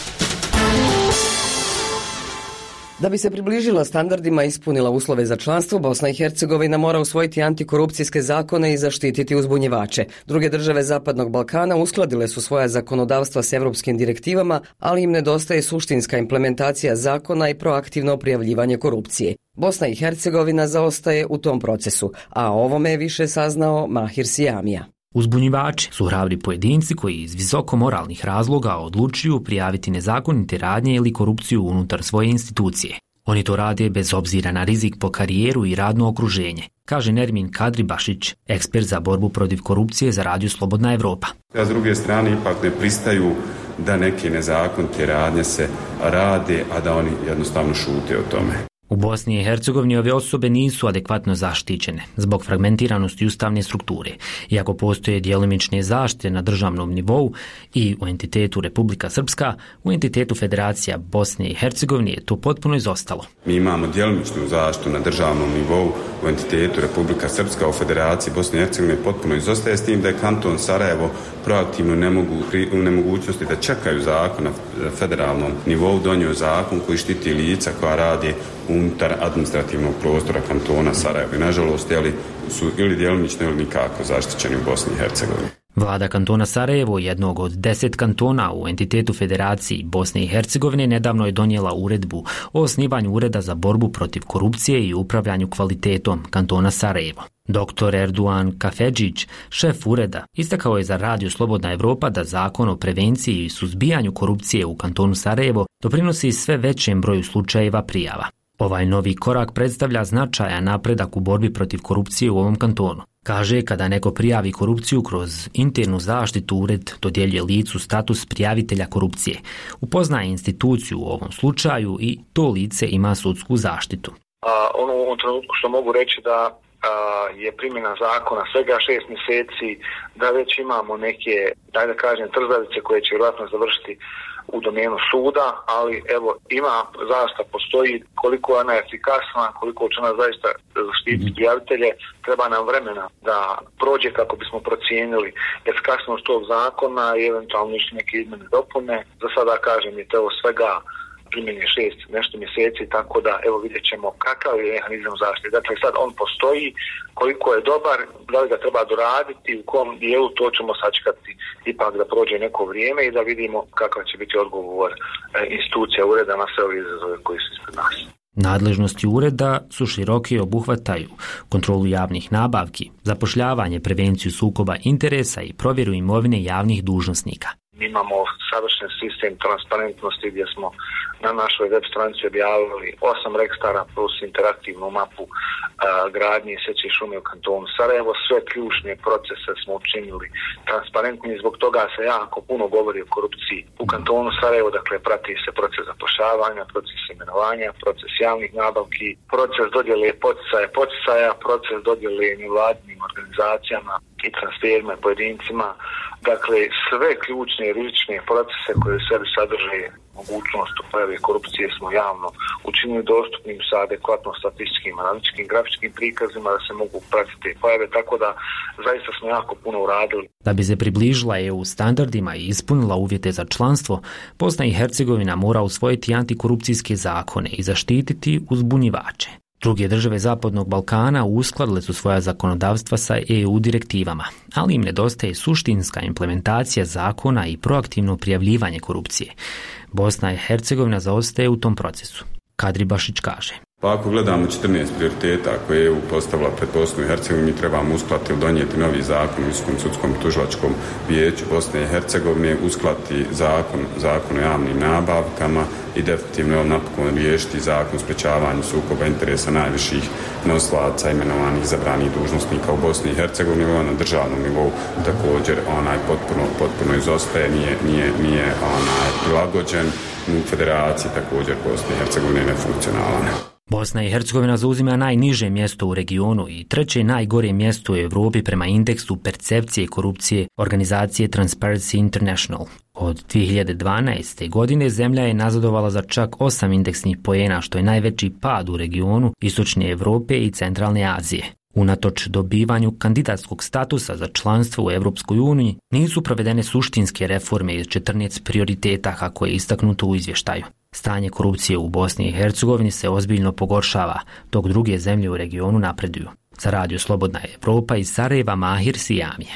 Da bi se približila standardima i ispunila uslove za članstvo, Bosna i Hercegovina mora usvojiti antikorupcijske zakone i zaštititi uzbunjivače. Druge države Zapadnog Balkana uskladile su svoja zakonodavstva s evropskim direktivama, ali im nedostaje suštinska implementacija zakona i proaktivno prijavljivanje korupcije. Bosna i Hercegovina zaostaje u tom procesu, a o ovome je više saznao Mahir Sijamija. Uzbunjivači su hrabri pojedinci koji iz visoko moralnih razloga odlučuju prijaviti nezakonite radnje ili korupciju unutar svoje institucije. Oni to rade bez obzira na rizik po karijeru i radno okruženje, kaže Nermin Kadribašić, ekspert za borbu protiv korupcije za Radio Slobodna Evropa. S druge strane ipak ne pristaju da neke nezakonite radnje se rade, a da oni jednostavno šute o tome. U Bosni i Hercegovini ove osobe nisu adekvatno zaštićene zbog fragmentiranosti ustavne strukture, iako postoje djelomične zaštite na državnom nivou i u entitetu Republika Srpska, u entitetu Federacija Bosne i Hercegovine je to potpuno izostalo. Mi imamo djelomičnu zaštitu na državnom nivou u entitetu Republika Srpska, u Federaciji Bosne i Hercegovine potpuno izostaje, s tim da je kanton Sarajevo proaktivno u nemogućnosti da čekaju zakon na federalnom nivou, donio zakon koji štiti lica koja radi unutar administrativnog prostora kantona Sarajevo. I nažalost, su ili djelomično ili nikako zaštićeni u Bosni i Hercegovini. Vlada kantona Sarajevo, jednog od 10 kantona u entitetu Federaciji Bosne i Hercegovine, nedavno je donijela uredbu o osnivanju Ureda za borbu protiv korupcije i upravljanju kvalitetom kantona Sarajevo. Dr. Erduan Kafedžić, šef ureda, istakao je za Radio Slobodna Evropa da zakon o prevenciji i suzbijanju korupcije u kantonu Sarajevo doprinosi sve većem broju slučajeva prijava. Ovaj novi korak predstavlja značajan napredak u borbi protiv korupcije u ovom kantonu. Kaže, kada neko prijavi korupciju kroz internu zaštitu, ured dodjeljuje licu status prijavitelja korupcije, upoznaje instituciju u ovom slučaju i to lice ima sudsku zaštitu. U ovom trenutku što mogu reći da je primjena zakona svega 6 mjeseci, da već imamo neke, da kažem, trzavice koje će vjerojatno završiti u domenu suda, ali evo, ima zaista postoji, koliko je ona efikasna, koliko će ona zaista zaštiti prijavitelje, treba nam vremena da prođe kako bismo procijenili efikasnost tog zakona i eventualno neke izmjene dopune. Za sada kažem je to svega primjenje 6 nešto mjeseci, tako da evo vidjet ćemo kakav je mehanizam zaštite. Dakle, sad on postoji, koliko je dobar, da li ga treba doraditi, u kom dijelu, to ćemo sačekati ipak da prođe neko vrijeme i da vidimo kakav će biti odgovor institucija ureda na sve ove izazove koji su ispred nas. Nadležnosti ureda su široke i obuhvataju kontrolu javnih nabavki, zapošljavanje, prevenciju sukoba interesa i provjeru imovine javnih dužnosnika. Imamo savršen sistem transparentnosti gdje smo na našoj web stranici objavili 8 registara plus interaktivnu mapu gradnje i seče šume u kantonu Sarajevo. Sve ključne procese smo učinili transparentni i zbog toga se jako puno govori o korupciji u kantonu Sarajevo. Dakle, prati se proces zapošljavanja, proces imenovanja, proces javnih nabavki, proces dodjele poticaja, proces dodjele nevladinim organizacijama i transferima pojedincima. Dakle, sve ključne rizične procese koje u sebi sadrže mogućnost pojave korupcije smo javno učinili dostupnim sa adekvatno statističkim, analitičkim, grafičkim prikazima da se mogu pratiti pojave, tako da zaista smo jako puno uradili. Da bi se približila EU standardima i ispunila uvjete za članstvo, Bosna i Hercegovina mora usvojiti antikorupcijske zakone i zaštititi uzbunjivače. Druge države Zapadnog Balkana uskladile su svoja zakonodavstva sa EU direktivama, ali im nedostaje suštinska implementacija zakona i proaktivno prijavljivanje korupcije. Bosna i Hercegovina zaostaje u tom procesu. Kadri Bašić kaže. Pa ako gledamo 14 prioriteta koje je EU postavila pred Bosnu i Hercegovinu, mi trebamo uskladiti ili donijeti novi zakon u Visokom sudskom tužilačkom vijeću Bosne i Hercegovine, uskladiti zakon o javnim nabavkama i definitivno napokon riješiti zakon o sprečavanju sukoba interesa najviših nosilaca imenovanih izabranih dužnosnika u Bosni i Hercegovini. Na državnom nivou također potpuno izostaje, nije prilagođen. U federaciji također Bosne i Hercegovine nefunkcionalan. Bosna i Hercegovina zauzima najniže mjesto u regionu i treće najgore mjesto u Europi prema indeksu percepcije korupcije organizacije Transparency International. Od 2012. godine zemlja je nazadovala za čak 8 indeksnih poena, što je najveći pad u regionu Istočne Europe i Centralne Azije. Unatoč dobivanju kandidatskog statusa za članstvo u Europskoj uniji, nisu provedene suštinske reforme iz 14 prioriteta kako je istaknuto u izvještaju. Stanje korupcije u Bosni i Hercegovini se ozbiljno pogoršava, dok druge zemlje u regionu napreduju. Za Radio Slobodna Evropa iz Sarajeva, Mahir Sijamija.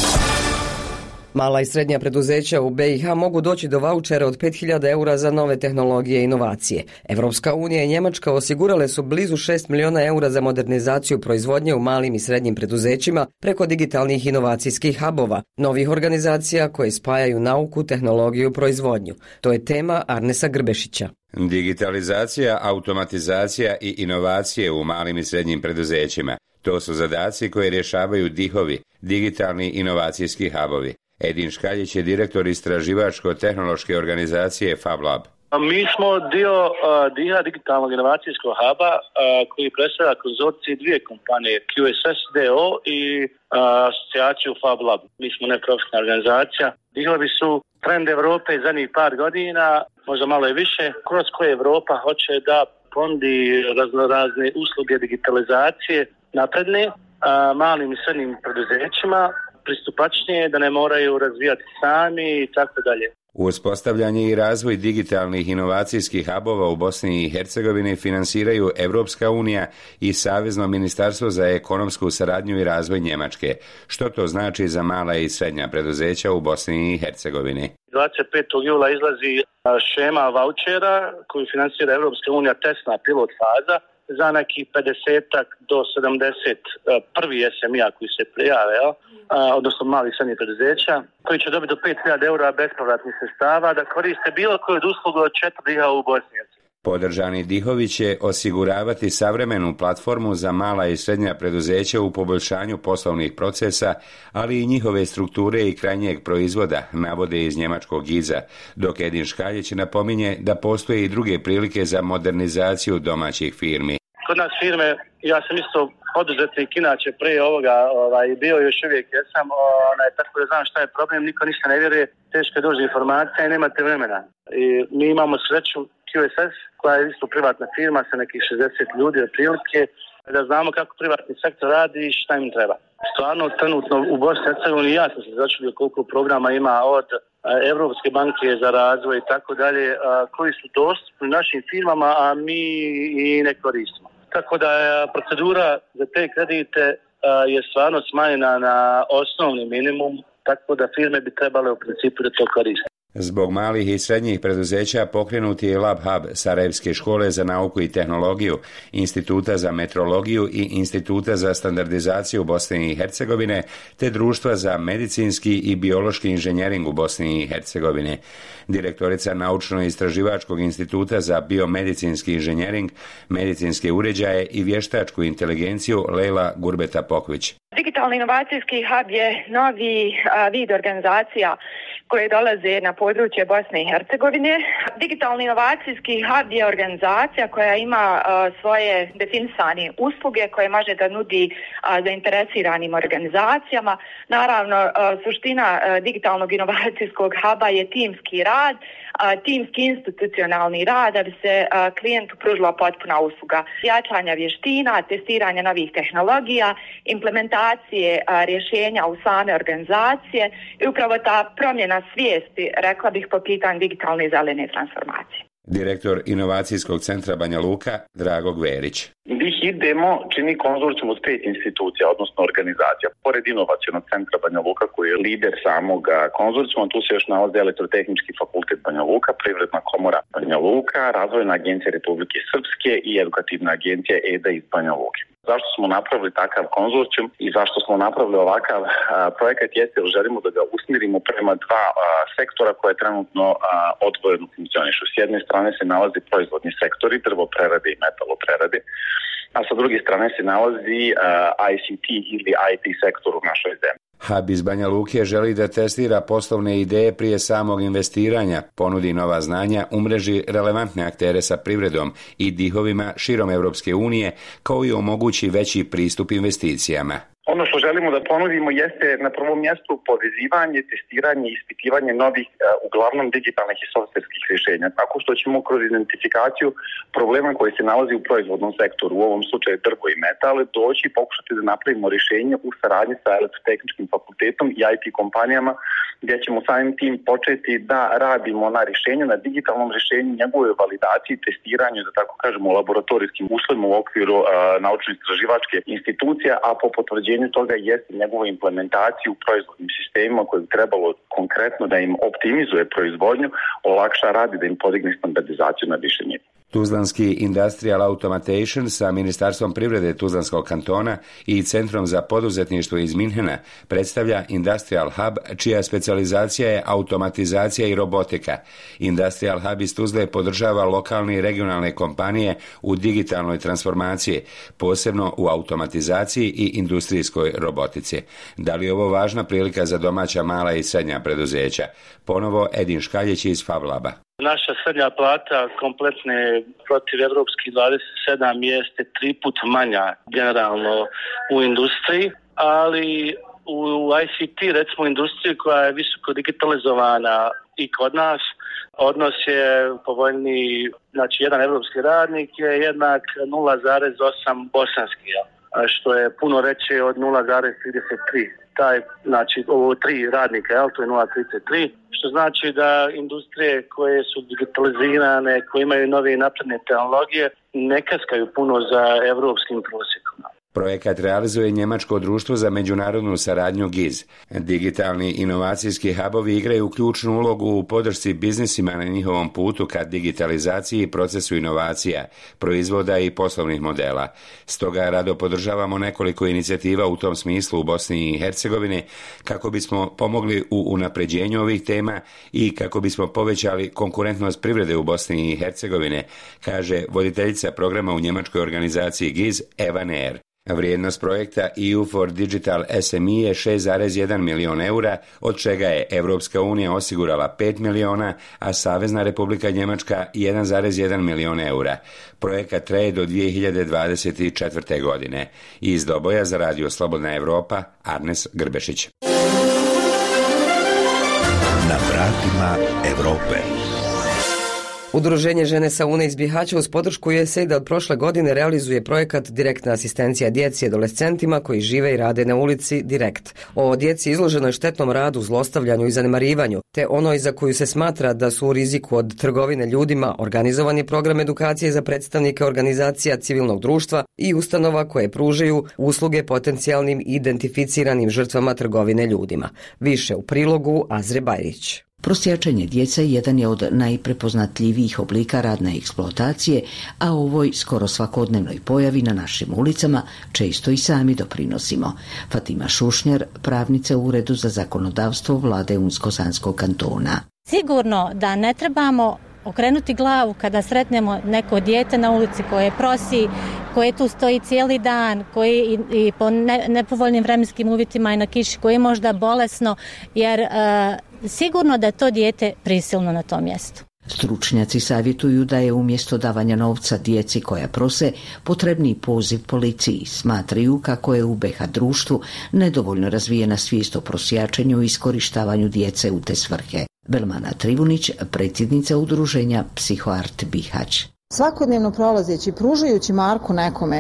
Mala i srednja preduzeća u BiH mogu doći do vaučera od 5.000 eura za nove tehnologije i inovacije. Evropska unija i Njemačka osigurale su blizu 6 miliona eura za modernizaciju proizvodnje u malim i srednjim preduzećima preko digitalnih inovacijskih hubova, novih organizacija koje spajaju nauku, tehnologiju i proizvodnju. To je tema Arnesa Grbešića. Digitalizacija, automatizacija i inovacije u malim i srednjim preduzećima. To su zadaci koje rješavaju DIH-ovi, digitalni inovacijski hubovi. Edin Škaljić je direktor istraživačko-tehnološke organizacije FabLab. Mi smo dio DIH-a digitalnog inovacijskog huba koji predstavlja konzorcij dvije kompanije, QSS DO i asocijaciju FabLab. Mi smo neprofitna organizacija. DIH-ovi su trend Evrope zadnjih par godina, možda malo i više, kroz koje Evropa hoće da ponudi razne usluge digitalizacije napredne malim i srednjim preduzećima, pristupačnije, da ne moraju razvijati sami i tako dalje. Uspostavljanje i razvoj digitalnih inovacijskih hubova u Bosni i Hercegovini finansiraju Evropska unija i Savezno ministarstvo za ekonomsku saradnju i razvoj Njemačke. Što to znači za mala i srednja preduzeća u Bosni i Hercegovini? 25. jula izlazi šema vaučera koju finansira Evropska unija, testna pilot faza, za neki 50 do 70 prvi SMI-a koji se prijave, odnosno malih srednjih preduzeća, koji će dobiti do 5.000 eura bespovratnih sredstava da koriste bilo koju uslugu od 4 DIH-a u Bosni. Podržani DIH-ovi će osiguravati savremenu platformu za mala i srednja preduzeća u poboljšanju poslovnih procesa, ali i njihove strukture i krajnjeg proizvoda, navode iz njemačkog GIZ-a, dok Edin Škaljić napominje da postoje i druge prilike za modernizaciju domaćih firmi. Kod nas firme, ja sam isto poduzetnik, inače prije ovoga bio još uvijek jesam, tako da znam šta je problem, niko ništa ne vjeruje, teško je doći informacija i nemate vremena. I mi imamo sreću QSS, koja je isto privatna firma sa nekih 60 ljudi otprilike, da znamo kako privatni sektor radi i šta im treba. Stvarno, trenutno u Bosni i Hercegovini ja sam se začudio koliko programa ima od Evropske banke za razvoj i tako dalje, koji su dostupni našim firmama, a mi i ne koristimo. Tako da procedura za te kredite je stvarno smanjena na osnovni minimum, tako da firme bi trebale u principu da to koristiti. Zbog malih i srednjih preduzeća pokrenut je Lab Hub Sarajevske škole za nauku i tehnologiju, Instituta za metrologiju i Instituta za standardizaciju Bosne i Hercegovine, te Društva za medicinski i biološki inženjering u Bosni i Hercegovine. Direktorica Naučno-istraživačkog instituta za biomedicinski inženjering, medicinske uređaje i vještačku inteligenciju Lejla Gurbeta-Pokvić. Digitalni inovacijski hub je novi vid organizacija koje dolaze na područje Bosne i Hercegovine. Digitalni inovacijski hub je organizacija koja ima svoje definisane usluge koje može da nudi zainteresiranim organizacijama. Naravno, suština digitalnog inovacijskog huba je timski rad, timski institucionalni rad da bi se klijentu pružila potpuna usluga. Jačanja vještina, testiranja novih tehnologija, implementacije rješenja u same organizacije i upravo ta promjena svijesti, rekla bih, po pitanju digitalne i zelene transformacije. Direktor Inovacijskog centra Banja Luka, Drago Gverić. BIH idemo čini konzorcijum od 5 institucija, odnosno organizacija. Pored Inovacionog centra Banja Luka, koji je lider samog konzorcijuma, tu se još nalaze Elektrotehnički fakultet Banja Luka, Privredna komora Banja Luka, Razvojna agencija Republike Srpske i Edukativna agencija EDA iz Banja Luke. Zašto smo napravili takav konzorcijum i zašto smo napravili ovakav projekat jeste jer želimo da ga usmjerimo prema dva sektora koje trenutno odvojeno funkcionišu. S jedne strane se nalazi proizvodni sektori, drvoprerade i metaloprerade, a sa druge strane se nalazi ICT ili IT sektor u našoj zemlji. Hub iz Banja Luke želi da testira poslovne ideje prije samog investiranja, ponudi nova znanja, umreži relevantne aktere sa privredom i dihovima širom Europske unije, kao i omogući veći pristup investicijama. Ono što želimo da ponudimo jeste na prvom mjestu povezivanje, testiranje i ispitivanje novih, uglavnom digitalnih i softverskih rješenja, tako što ćemo kroz identifikaciju problema koji se nalazi u proizvodnom sektoru, u ovom slučaju drvo i metal, doći i pokušati da napravimo rješenje u saradnji sa Elektrotehničkim fakultetom i IT kompanijama, gdje ćemo samim tim početi da radimo na rješenju, na digitalnom rješenju, njegove validaciji, testiranju, da tako kažemo, u laboratorijskim uslovima u okviru naučno-istraživačke institucije, a po potvrđenju toga jeste njegova implementacija u proizvodnim sistemima koje bi trebalo konkretno da im optimizuje proizvodnju, olakša rad i da im podigne standardizaciju na više nivoa. Tuzlanski Industrial Automation sa Ministarstvom privrede Tuzlanskog kantona i Centrom za poduzetništvo iz Minhena predstavlja Industrial Hub, čija specijalizacija je automatizacija i robotika. Industrial Hub iz Tuzle podržava lokalne i regionalne kompanije u digitalnoj transformaciji, posebno u automatizaciji i industrijskoj robotici. Da li je ovo važna prilika za domaća mala i srednja preduzeća? Ponovo Edin Škaljić iz Fablaba. Naša srednja plata kompletne protiv evropskih 27 jeste 3 puta manja generalno u industriji, ali u ICT, recimo industriji koja je visoko digitalizovana i kod nas, odnos je povoljniji, znači jedan evropski radnik je jednak 0,8 bosanski, što je puno veće od 0,33. Znači ovo 3 radnika, to je 0,33, što znači da industrije koje su digitalizirane, koje imaju nove i napredne tehnologije, ne kaskaju puno za evropskim prosjekom. Projekat realizuje Njemačko društvo za međunarodnu saradnju GIZ. Digitalni inovacijski hubovi igraju ključnu ulogu u podršci biznisima na njihovom putu ka digitalizaciji i procesu inovacija, proizvoda i poslovnih modela. Stoga rado podržavamo nekoliko inicijativa u tom smislu u Bosni i Hercegovini kako bismo pomogli u unapređenju ovih tema i kako bismo povećali konkurentnost privrede u Bosni i Hercegovine, kaže voditeljica programa u njemačkoj organizaciji GIZ Eva Neer. Vrijednost projekta EU for Digital SME je 6,1 milion eura, od čega je Evropska unija osigurala 5 miliona, a Savezna Republika Njemačka 1,1 milion eura. Projekat traje do 2024. godine. Iz Doboja za Radio Slobodna Evropa, Arnes Grbešić. Na vratima Evrope. Udruženje Žene sa Une iz Bihaća uz podršku USAID od prošle godine realizuje projekat Direktna asistencija djeci i adolescentima koji žive i rade na ulici Direkt. O djeci izloženoj štetnom radu, zlostavljanju i zanemarivanju, te onoj za koju se smatra da su u riziku od trgovine ljudima, organizovan je program edukacije za predstavnike organizacija civilnog društva i ustanova koje pružaju usluge potencijalnim identificiranim žrtvama trgovine ljudima. Više u prilogu Azre Bajrić. Prosjačenje djece jedan je od najprepoznatljivijih oblika radne eksploatacije, a ovoj skoro svakodnevnoj pojavi na našim ulicama često i sami doprinosimo. Fatima Šušnjar, pravnica u Uredu za zakonodavstvo Vlade Unsko-Sanskog kantona. Sigurno da ne trebamo okrenuti glavu kada sretnemo neko dijete na ulici koje prosi, koje tu stoji cijeli dan, koji i po nepovoljnim vremenskim uvjetima i na kiši, koji je možda bolesno, jer sigurno da je to dijete prisilno na tom mjestu. Stručnjaci savjetuju da je umjesto davanja novca djeci koja prose potrebni poziv policiji. Smatraju kako je u BiH društvu nedovoljno razvijena svijest o prosjačenju i iskorištavanju djece u te svrhe. Belmana Trivunić, predsjednica udruženja Psihoart Bihać. Svakodnevno prolazeći, pružajući marku nekome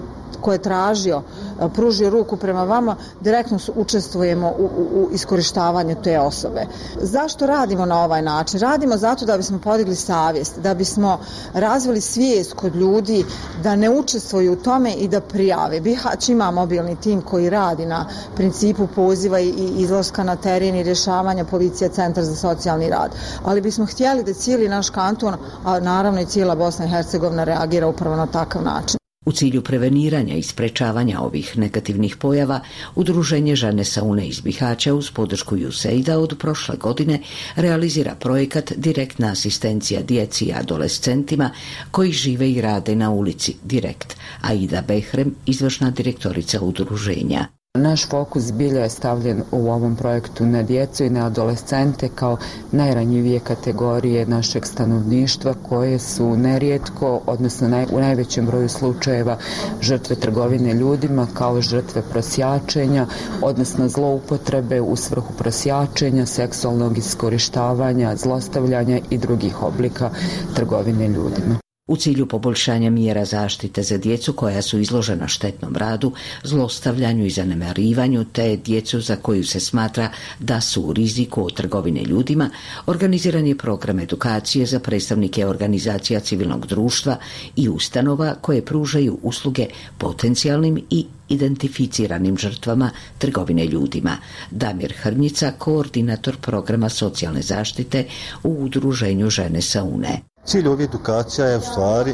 ko je tražio, pružio ruku prema vama, direktno učestvujemo u iskorištavanju te osobe. Zašto radimo na ovaj način? Radimo zato da bismo podigli savjest, da bismo razvili svijest kod ljudi da ne učestvuju u tome i da prijave. Bihać ima mobilni tim koji radi na principu poziva i izlaska na teren i rješavanja, policija, centar za socijalni rad. Ali bismo htjeli da cijeli naš kanton, a naravno i cijela Bosna i Hercegovina reagira upravo na takav način. U cilju preveniranja i sprečavanja ovih negativnih pojava, Udruženje Žene Saune iz Bihaća uz podršku USAID-a od prošle godine realizira projekat Direktna asistencija djeci i adolescentima koji žive i rade na ulici Direkt. Aida Behrem, izvršna direktorica udruženja. Naš fokus zbilja je stavljen u ovom projektu na djecu i na adolescente kao najranjivije kategorije našeg stanovništva koje su nerijetko, odnosno u najvećem broju slučajeva, žrtve trgovine ljudima kao žrtve prosjačenja, odnosno zloupotrebe u svrhu prosjačenja, seksualnog iskorištavanja, zlostavljanja i drugih oblika trgovine ljudima. U cilju poboljšanja mjera zaštite za djecu koja su izložena štetnom radu, zlostavljanju i zanemarivanju, te djecu za koju se smatra da su u riziku od trgovine ljudima, organiziran je program edukacije za predstavnike organizacija civilnog društva i ustanova koje pružaju usluge potencijalnim i identificiranim žrtvama trgovine ljudima. Damir Hrnjica, koordinator programa socijalne zaštite u Udruženju Žene Saune. Cilj ove edukacija je u stvari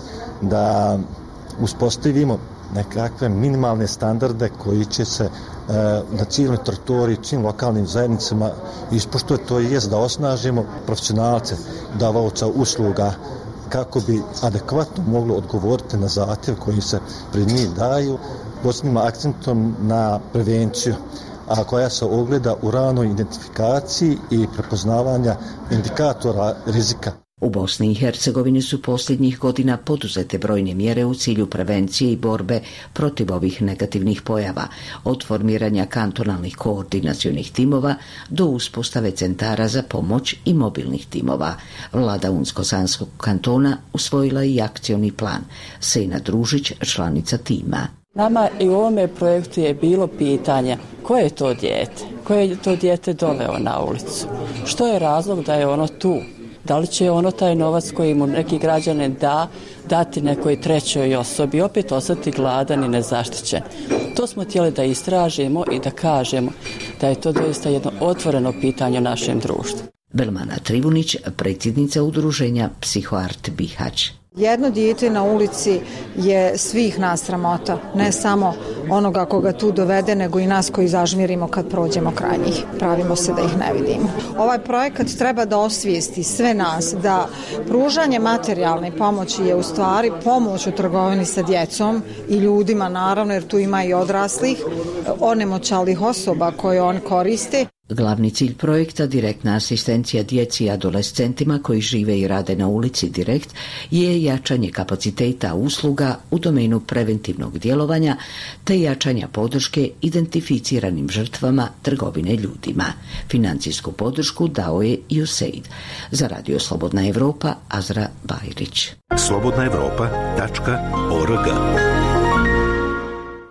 da uspostavimo nekakve minimalne standarde koji će se na cijeloj teritoriji, svim lokalnim zajednicama ispoštovati, to jest da osnažimo profesionalce, davaoca usluga kako bi adekvatno moglo odgovoriti na zahtjev koji se pred njih daju, posebnim akcentom na prevenciju, a koja se ogleda u ranoj identifikaciji i prepoznavanja indikatora rizika. U Bosni i Hercegovini su posljednjih godina poduzete brojne mjere u cilju prevencije i borbe protiv ovih negativnih pojava, od formiranja kantonalnih koordinacionih timova do uspostave centara za pomoć i mobilnih timova. Vlada Unsko-Sanskog kantona usvojila i akcioni plan. Sena Družić, članica tima. Nama i u ovome projektu je bilo pitanje koje je to dijete, koje je to dijete doveo na ulicu, što je razlog da je ono tu. Da li će ono taj novac koji mu neki građanin dati nekoj trećoj osobi, opet ostati gladan i nezaštićen. To smo htjeli da istražimo i da kažemo da je to doista jedno otvoreno pitanje u našem društvu. Belmana Trivunić, predsjednica udruženja Psihoart Bihać. Jedno dijete na ulici je svih nas sramota, ne samo onoga koga tu dovede, nego i nas koji zažmirimo kad prođemo kraj njih. Pravimo se da ih ne vidimo. Ovaj projekat treba da osvijesti sve nas da pružanje materijalne pomoći je u stvari pomoć u trgovini sa djecom i ljudima, naravno, jer tu ima i odraslih, onemoćalih osoba koje on koriste. Glavni cilj projekta Direktna asistencija djeci i adolescentima koji žive i rade na ulici Direkt je jačanje kapaciteta usluga u domenu preventivnog djelovanja te jačanja podrške identificiranim žrtvama trgovine ljudima. Financijsku podršku dao je USAID. Za Radio Slobodna Evropa, Azra Bajrić. slobodnaevropa.org.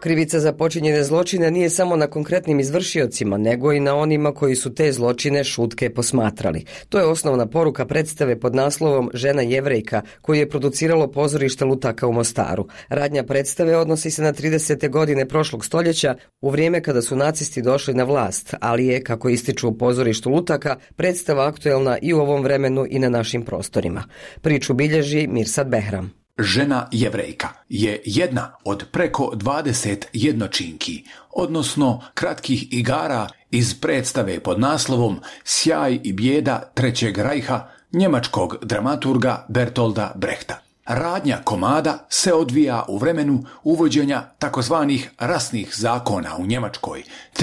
Krivica za počinjene zločine nije samo na konkretnim izvršiocima, nego i na onima koji su te zločine šutke posmatrali. To je osnovna poruka predstave pod naslovom Žena Jevrejka, koju je produciralo pozorište Lutaka u Mostaru. Radnja predstave odnosi se na 30. godine prošlog stoljeća, u vrijeme kada su nacisti došli na vlast, ali je, kako ističu u pozorištu Lutaka, predstava aktuelna i u ovom vremenu i na našim prostorima. Priču bilježi Mirsad Behram. Žena Jevrejka je jedna od preko 20 jednočinki, odnosno kratkih igara iz predstave pod naslovom Sjaj i bijeda Trećeg rajha njemačkog dramaturga Bertolda Brechta. Radnja komada se odvija u vremenu uvođenja takozvanih rasnih zakona u Njemačkoj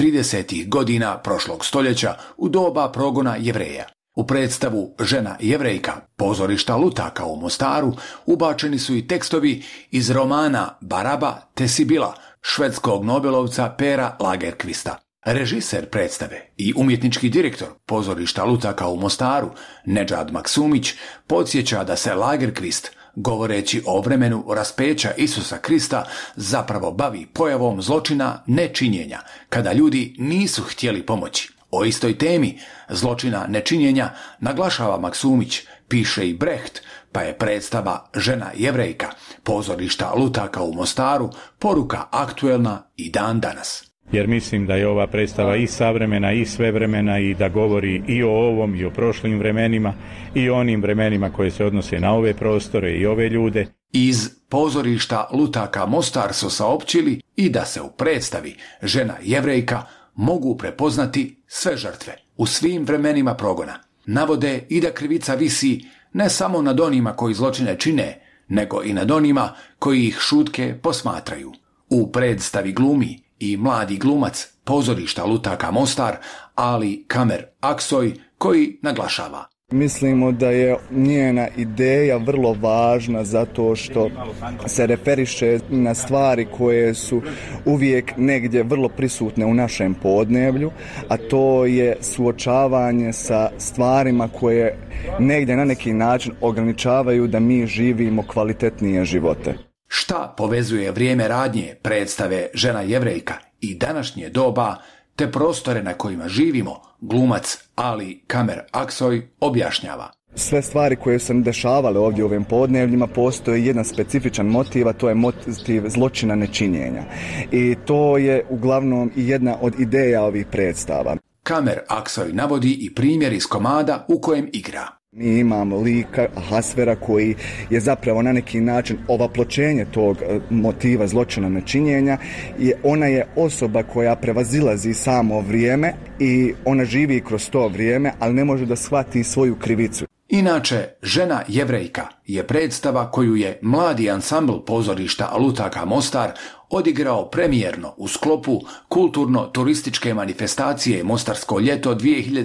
30. godina prošlog stoljeća u doba progona Jevreja. U predstavu Žena Jevrejka pozorišta Lutaka u Mostaru ubačeni su i tekstovi iz romana Baraba te Sibila švedskog nobelovca Pera Lagerkvista. Režiser predstave i umjetnički direktor pozorišta Lutaka u Mostaru, Nedžad Maksumić, podsjeća da se Lagerkvist, govoreći o vremenu raspeća Isusa Krista, zapravo bavi pojavom zločina nečinjenja, kada ljudi nisu htjeli pomoći. O istoj temi zločina nečinjenja naglašava Maksumić, piše i Brecht, pa je predstava Žena Jevrejka pozorišta Lutaka u Mostaru poruka aktuelna i dan danas. Jer mislim da je ova predstava i savremena i svevremena i da govori i o ovom i o prošlim vremenima i o onim vremenima koje se odnose na ove prostore i ove ljude. Iz pozorišta Lutaka Mostar su saopćili i da se u predstavi Žena Jevrejka mogu prepoznati sve žrtve u svim vremenima progona. Navode i da krivica visi ne samo nad onima koji zločine čine, nego i nad onima koji ih šutke posmatraju. U predstavi glumi i mladi glumac pozorišta Lutaka Mostar, Ali Kamer Aksoj, koji naglašava: Mislimo da je njena ideja vrlo važna zato što se referiše na stvari koje su uvijek negdje vrlo prisutne u našem podneblju, a to je suočavanje sa stvarima koje negdje na neki način ograničavaju da mi živimo kvalitetnije živote. Šta povezuje vrijeme radnje predstave Žena Jevrejka i današnje doba te prostore na kojima živimo, glumac Ali Kamer Aksoj objašnjava. Sve stvari koje su nam dešavale ovdje u ovim podnevljima postoji jedan specifičan motiv, a to je motiv zločina nečinjenja. I to je uglavnom i jedna od ideja ovih predstava. Kamer Aksoj navodi i primjer iz komada u kojem igra. Mi imamo lika Ahasvera koji je zapravo na neki način ovapločenje tog motiva zločina nečinjenja i ona je osoba koja prevazilazi samo vrijeme i ona živi kroz to vrijeme, ali ne može da shvati svoju krivicu. Inače, Žena Jevrejka je predstava koju je mladi ansambl pozorišta Lutaka Mostar odigrao premijerno u sklopu kulturno-turističke manifestacije Mostarsko ljeto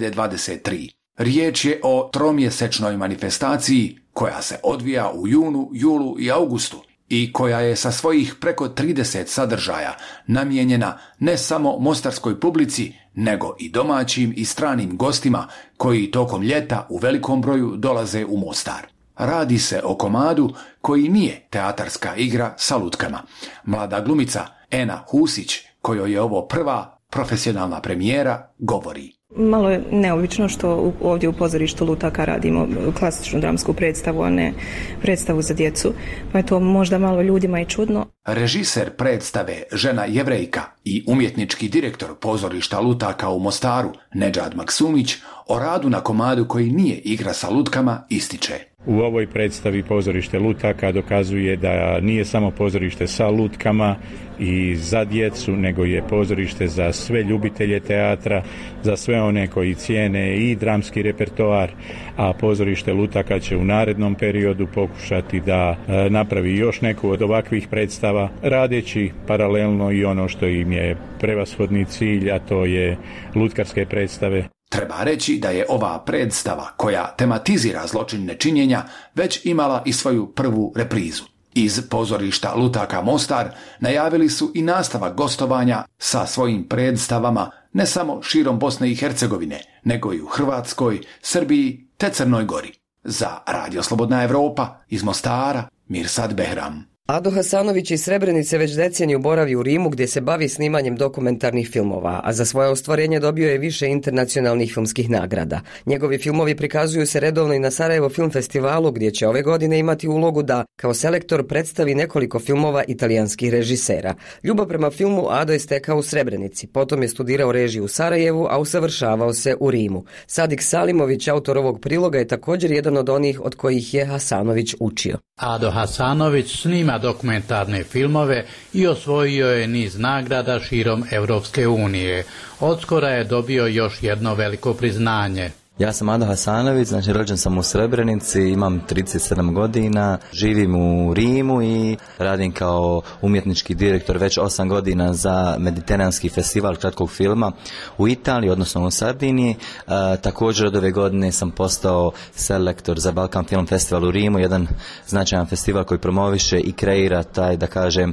2023. Riječ je o tromjesečnoj manifestaciji koja se odvija u junu, julu i augustu i koja je sa svojih preko 30 sadržaja namijenjena ne samo mostarskoj publici, nego i domaćim i stranim gostima koji tokom ljeta u velikom broju dolaze u Mostar. Radi se o komadu koji nije teatarska igra sa lutkama. Mlada glumica Ena Husić, kojoj je ovo prva profesionalna premijera, govori: Malo je neobično što ovdje u pozorištu Lutaka radimo klasičnu dramsku predstavu, a ne predstavu za djecu, pa je to možda malo ljudima i čudno. Režiser predstave Žena Jevrejka i umjetnički direktor pozorišta Lutaka u Mostaru, Nedžad Maksumić, o radu na komadu koji nije igra sa lutkama ističe: U ovoj predstavi pozorište Lutaka dokazuje da nije samo pozorište sa lutkama i za djecu, nego je pozorište za sve ljubitelje teatra, za sve one koji cijene i dramski repertoar, a pozorište Lutaka će u narednom periodu pokušati da napravi još neku od ovakvih predstava, radeći paralelno i ono što im je prevashodni cilj, a to je lutkarske predstave. Treba reći da je ova predstava, koja tematizira zločin nečinjenja, već imala i svoju prvu reprizu. Iz pozorišta Lutaka Mostar najavili su i nastavak gostovanja sa svojim predstavama ne samo širom Bosne i Hercegovine, nego i u Hrvatskoj, Srbiji te Crnoj Gori. Za Radio Slobodna Evropa iz Mostara, Mirsad Behram. Ado Hasanović iz Srebrenice već deceniju boravi u Rimu gdje se bavi snimanjem dokumentarnih filmova, a za svoje ostvarenje dobio je više internacionalnih filmskih nagrada. Njegovi filmovi prikazuju se redovno i na Sarajevo Film Festivalu gdje će ove godine imati ulogu da kao selektor predstavi nekoliko filmova italijanskih režisera. Ljubav prema filmu Ado je stekao u Srebrenici, potom je studirao režiju u Sarajevu, a usavršavao se u Rimu. Sadik Salimović, autor ovog priloga, je također jedan od onih od kojih je Hasanović učio. Ado Hasanović snima dokumentarne filmove i osvojio je niz nagrada širom Evropske unije. Odskora je dobio još jedno veliko priznanje. Ja sam Ado Hasanović, znači rođen sam u Srebrenici, imam 37 godina, živim u Rimu i radim kao umjetnički direktor već 8 godina za Mediteranski festival kratkog filma u Italiji, odnosno u Sardiniji. Također od ove godine sam postao selektor za Balkan Film Festival u Rimu, jedan značajan festival koji promoviše i kreira taj, da kažem,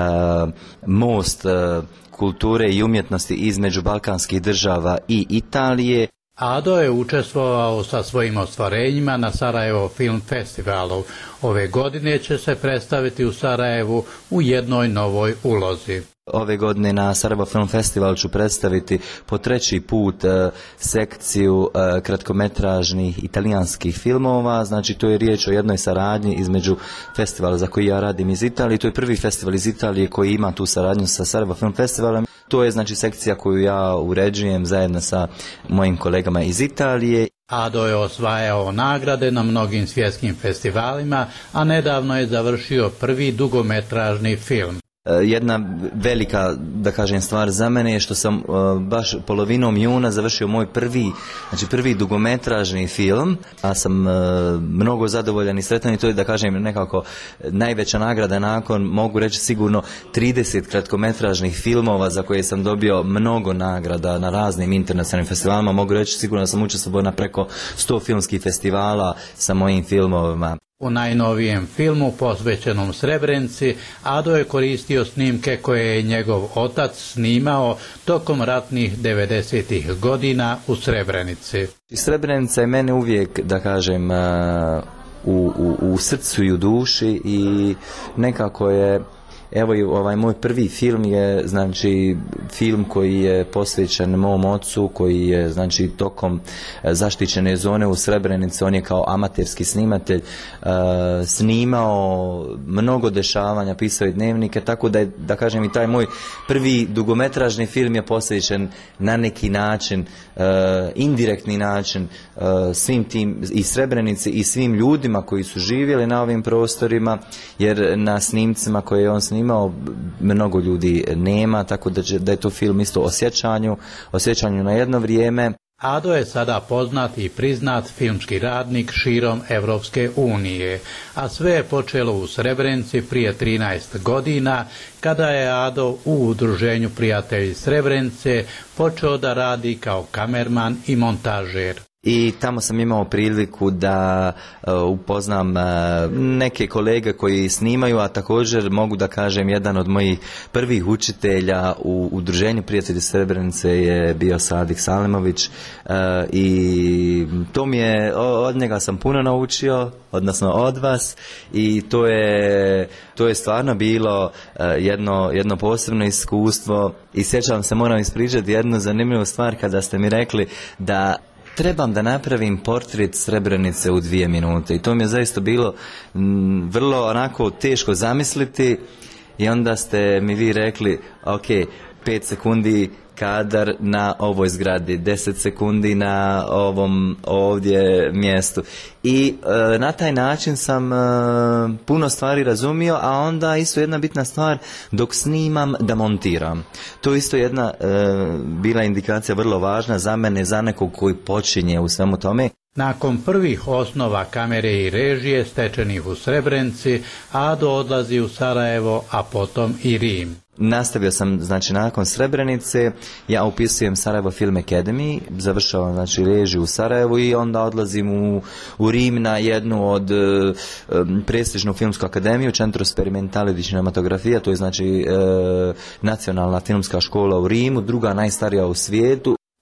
most kulture i umjetnosti između balkanskih država i Italije. Ado je učestvovao sa svojim ostvarenjima na Sarajevo Film Festivalu. Ove godine će se predstaviti u Sarajevu u jednoj novoj ulozi. Ove godine na Sarajevo Film Festival ću predstaviti po 3. put sekciju kratkometražnih italijanskih filmova. Znači to je riječ o jednoj saradnji između festivala za koji ja radim iz Italije. To je prvi festival iz Italije koji ima tu saradnju sa Sarajevo Film Festivalom. To je znači sekcija koju ja uređujem zajedno sa mojim kolegama iz Italije. Ado je osvajao nagrade na mnogim svjetskim festivalima, a nedavno je završio prvi dugometražni film. Jedna velika, da kažem, stvar za mene je što sam baš polovinom juna završio moj prvi dugometražni film, a sam mnogo zadovoljan i sretan i to je, da kažem, nekako najveća nagrada nakon, mogu reći sigurno 30 kratkometražnih filmova za koje sam dobio mnogo nagrada na raznim internacionalnim festivalima. Mogu reći sigurno da sam učestvovao na preko 100 filmskih festivala sa mojim filmovima. U najnovijem filmu posvećenom Srebrenici Ado je koristio snimke koje je njegov otac snimao tokom ratnih 90-ih godina u Srebrenici. Srebrenica je mene uvijek, da kažem, u srcu i u duši i nekako je, evo i ovaj moj prvi film je znači film koji je posvećen mom ocu, koji je znači tokom zaštićene zone u Srebrenici, on je kao amaterski snimatelj snimao mnogo dešavanja, pisao i dnevnike, tako da je, da kažem, i taj moj prvi dugometražni film je posvećen na neki način, indirektni način svim tim i Srebrenici i svim ljudima koji su živjeli na ovim prostorima, jer na snimcima koje je on snimao mnogo ljudi nema, tako da je to film isto o sjećanju na jedno vrijeme. Ado je sada poznat i priznat filmski radnik širom Evropske unije, a sve je počelo u Srebrenici prije 13 godina, kada je Ado u udruženju Prijatelji Srebrenice počeo da radi kao kamerman i montažer. I tamo sam imao priliku da upoznam neke kolege koji snimaju, a također mogu da kažem jedan od mojih prvih učitelja u udruženju Prijatelji Srebrenice je bio Sadik Salimović i to mi je, od njega sam puno naučio, odnosno od vas, i to je stvarno bilo jedno posebno iskustvo i sjećam se, moram ispričati jednu zanimljivu stvar kada ste mi rekli da trebam da napravim portret Srebrenice u 2 minute i to mi je zaista bilo vrlo onako teško zamisliti i onda ste mi vi rekli ok, 5 sekundi kadar na ovoj zgradi, 10 sekundi na ovom ovdje mjestu i na taj način sam puno stvari razumio, a onda isto jedna bitna stvar, dok snimam da montiram. To je isto jedna bila indikacija vrlo važna za mene, za nekog koji počinje u svemu tome. Nakon prvih osnova kamere i režije stečenih u Srebrenici, Ado odlazi u Sarajevo, a potom i Rim. Nastavio sam, znači, nakon Srebrenice, ja upisujem Sarajevo Film Academy, završavam, znači, režiju u Sarajevu i onda odlazim u Rim na jednu od prestižnu filmsku akademiju, Centro Sperimentale di Cinematografia, to je, znači, nacionalna filmska škola u Rimu, druga najstarija u svijetu.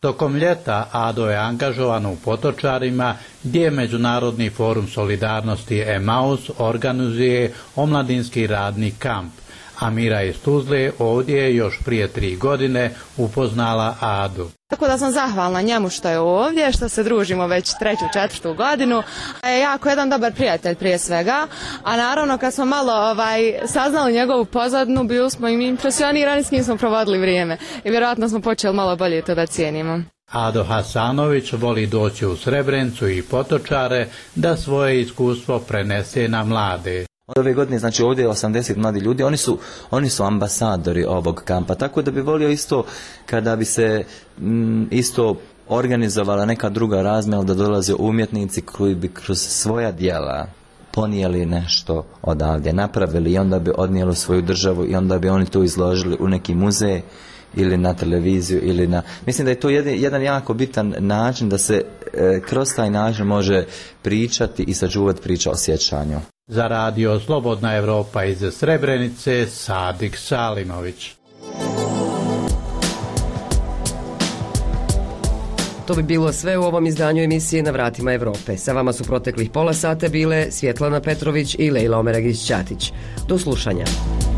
Tokom ljeta Ado je angažovan u Potočarima, gdje Međunarodni forum solidarnosti Emaus organizuje omladinski radni kamp. A Mira iz Tuzle ovdje je još prije 3 godine upoznala Adu. Tako da sam zahvalna njemu što je ovdje, što se družimo već 3., 4. godinu. Je jako jedan dobar prijatelj prije svega, a naravno kad smo malo saznali njegovu pozadinu, bili smo im impresionirani s kim smo provodili vrijeme i vjerojatno smo počeli malo bolje to da cijenimo. Ado Hasanović voli doći u Srebrenicu i Potočare da svoje iskustvo prenese na mlade. Ove godine, znači ovdje je 80 mladi ljudi, oni su ambasadori ovog kampa, tako da bi volio isto kada bi se isto organizovala neka druga razmjena, da dolaze umjetnici koji bi kroz svoja djela ponijeli nešto odavdje, napravili i onda bi odnijeli svoju državu i onda bi oni to izložili u neki muzej ili na televiziju ili na... Mislim da je to jedan jako bitan način da se kroz taj način može pričati i sačuvati priča o sjećanju. Za radio Slobodna Evropa iz Srebrenice, Sadik Salimović. To bi bilo sve u ovom izdanju emisije Na vratima Evrope. Sa vama su proteklih pola sata bile Svjetlana Petrović i Lejla Omeragić-Ćatić. Do slušanja.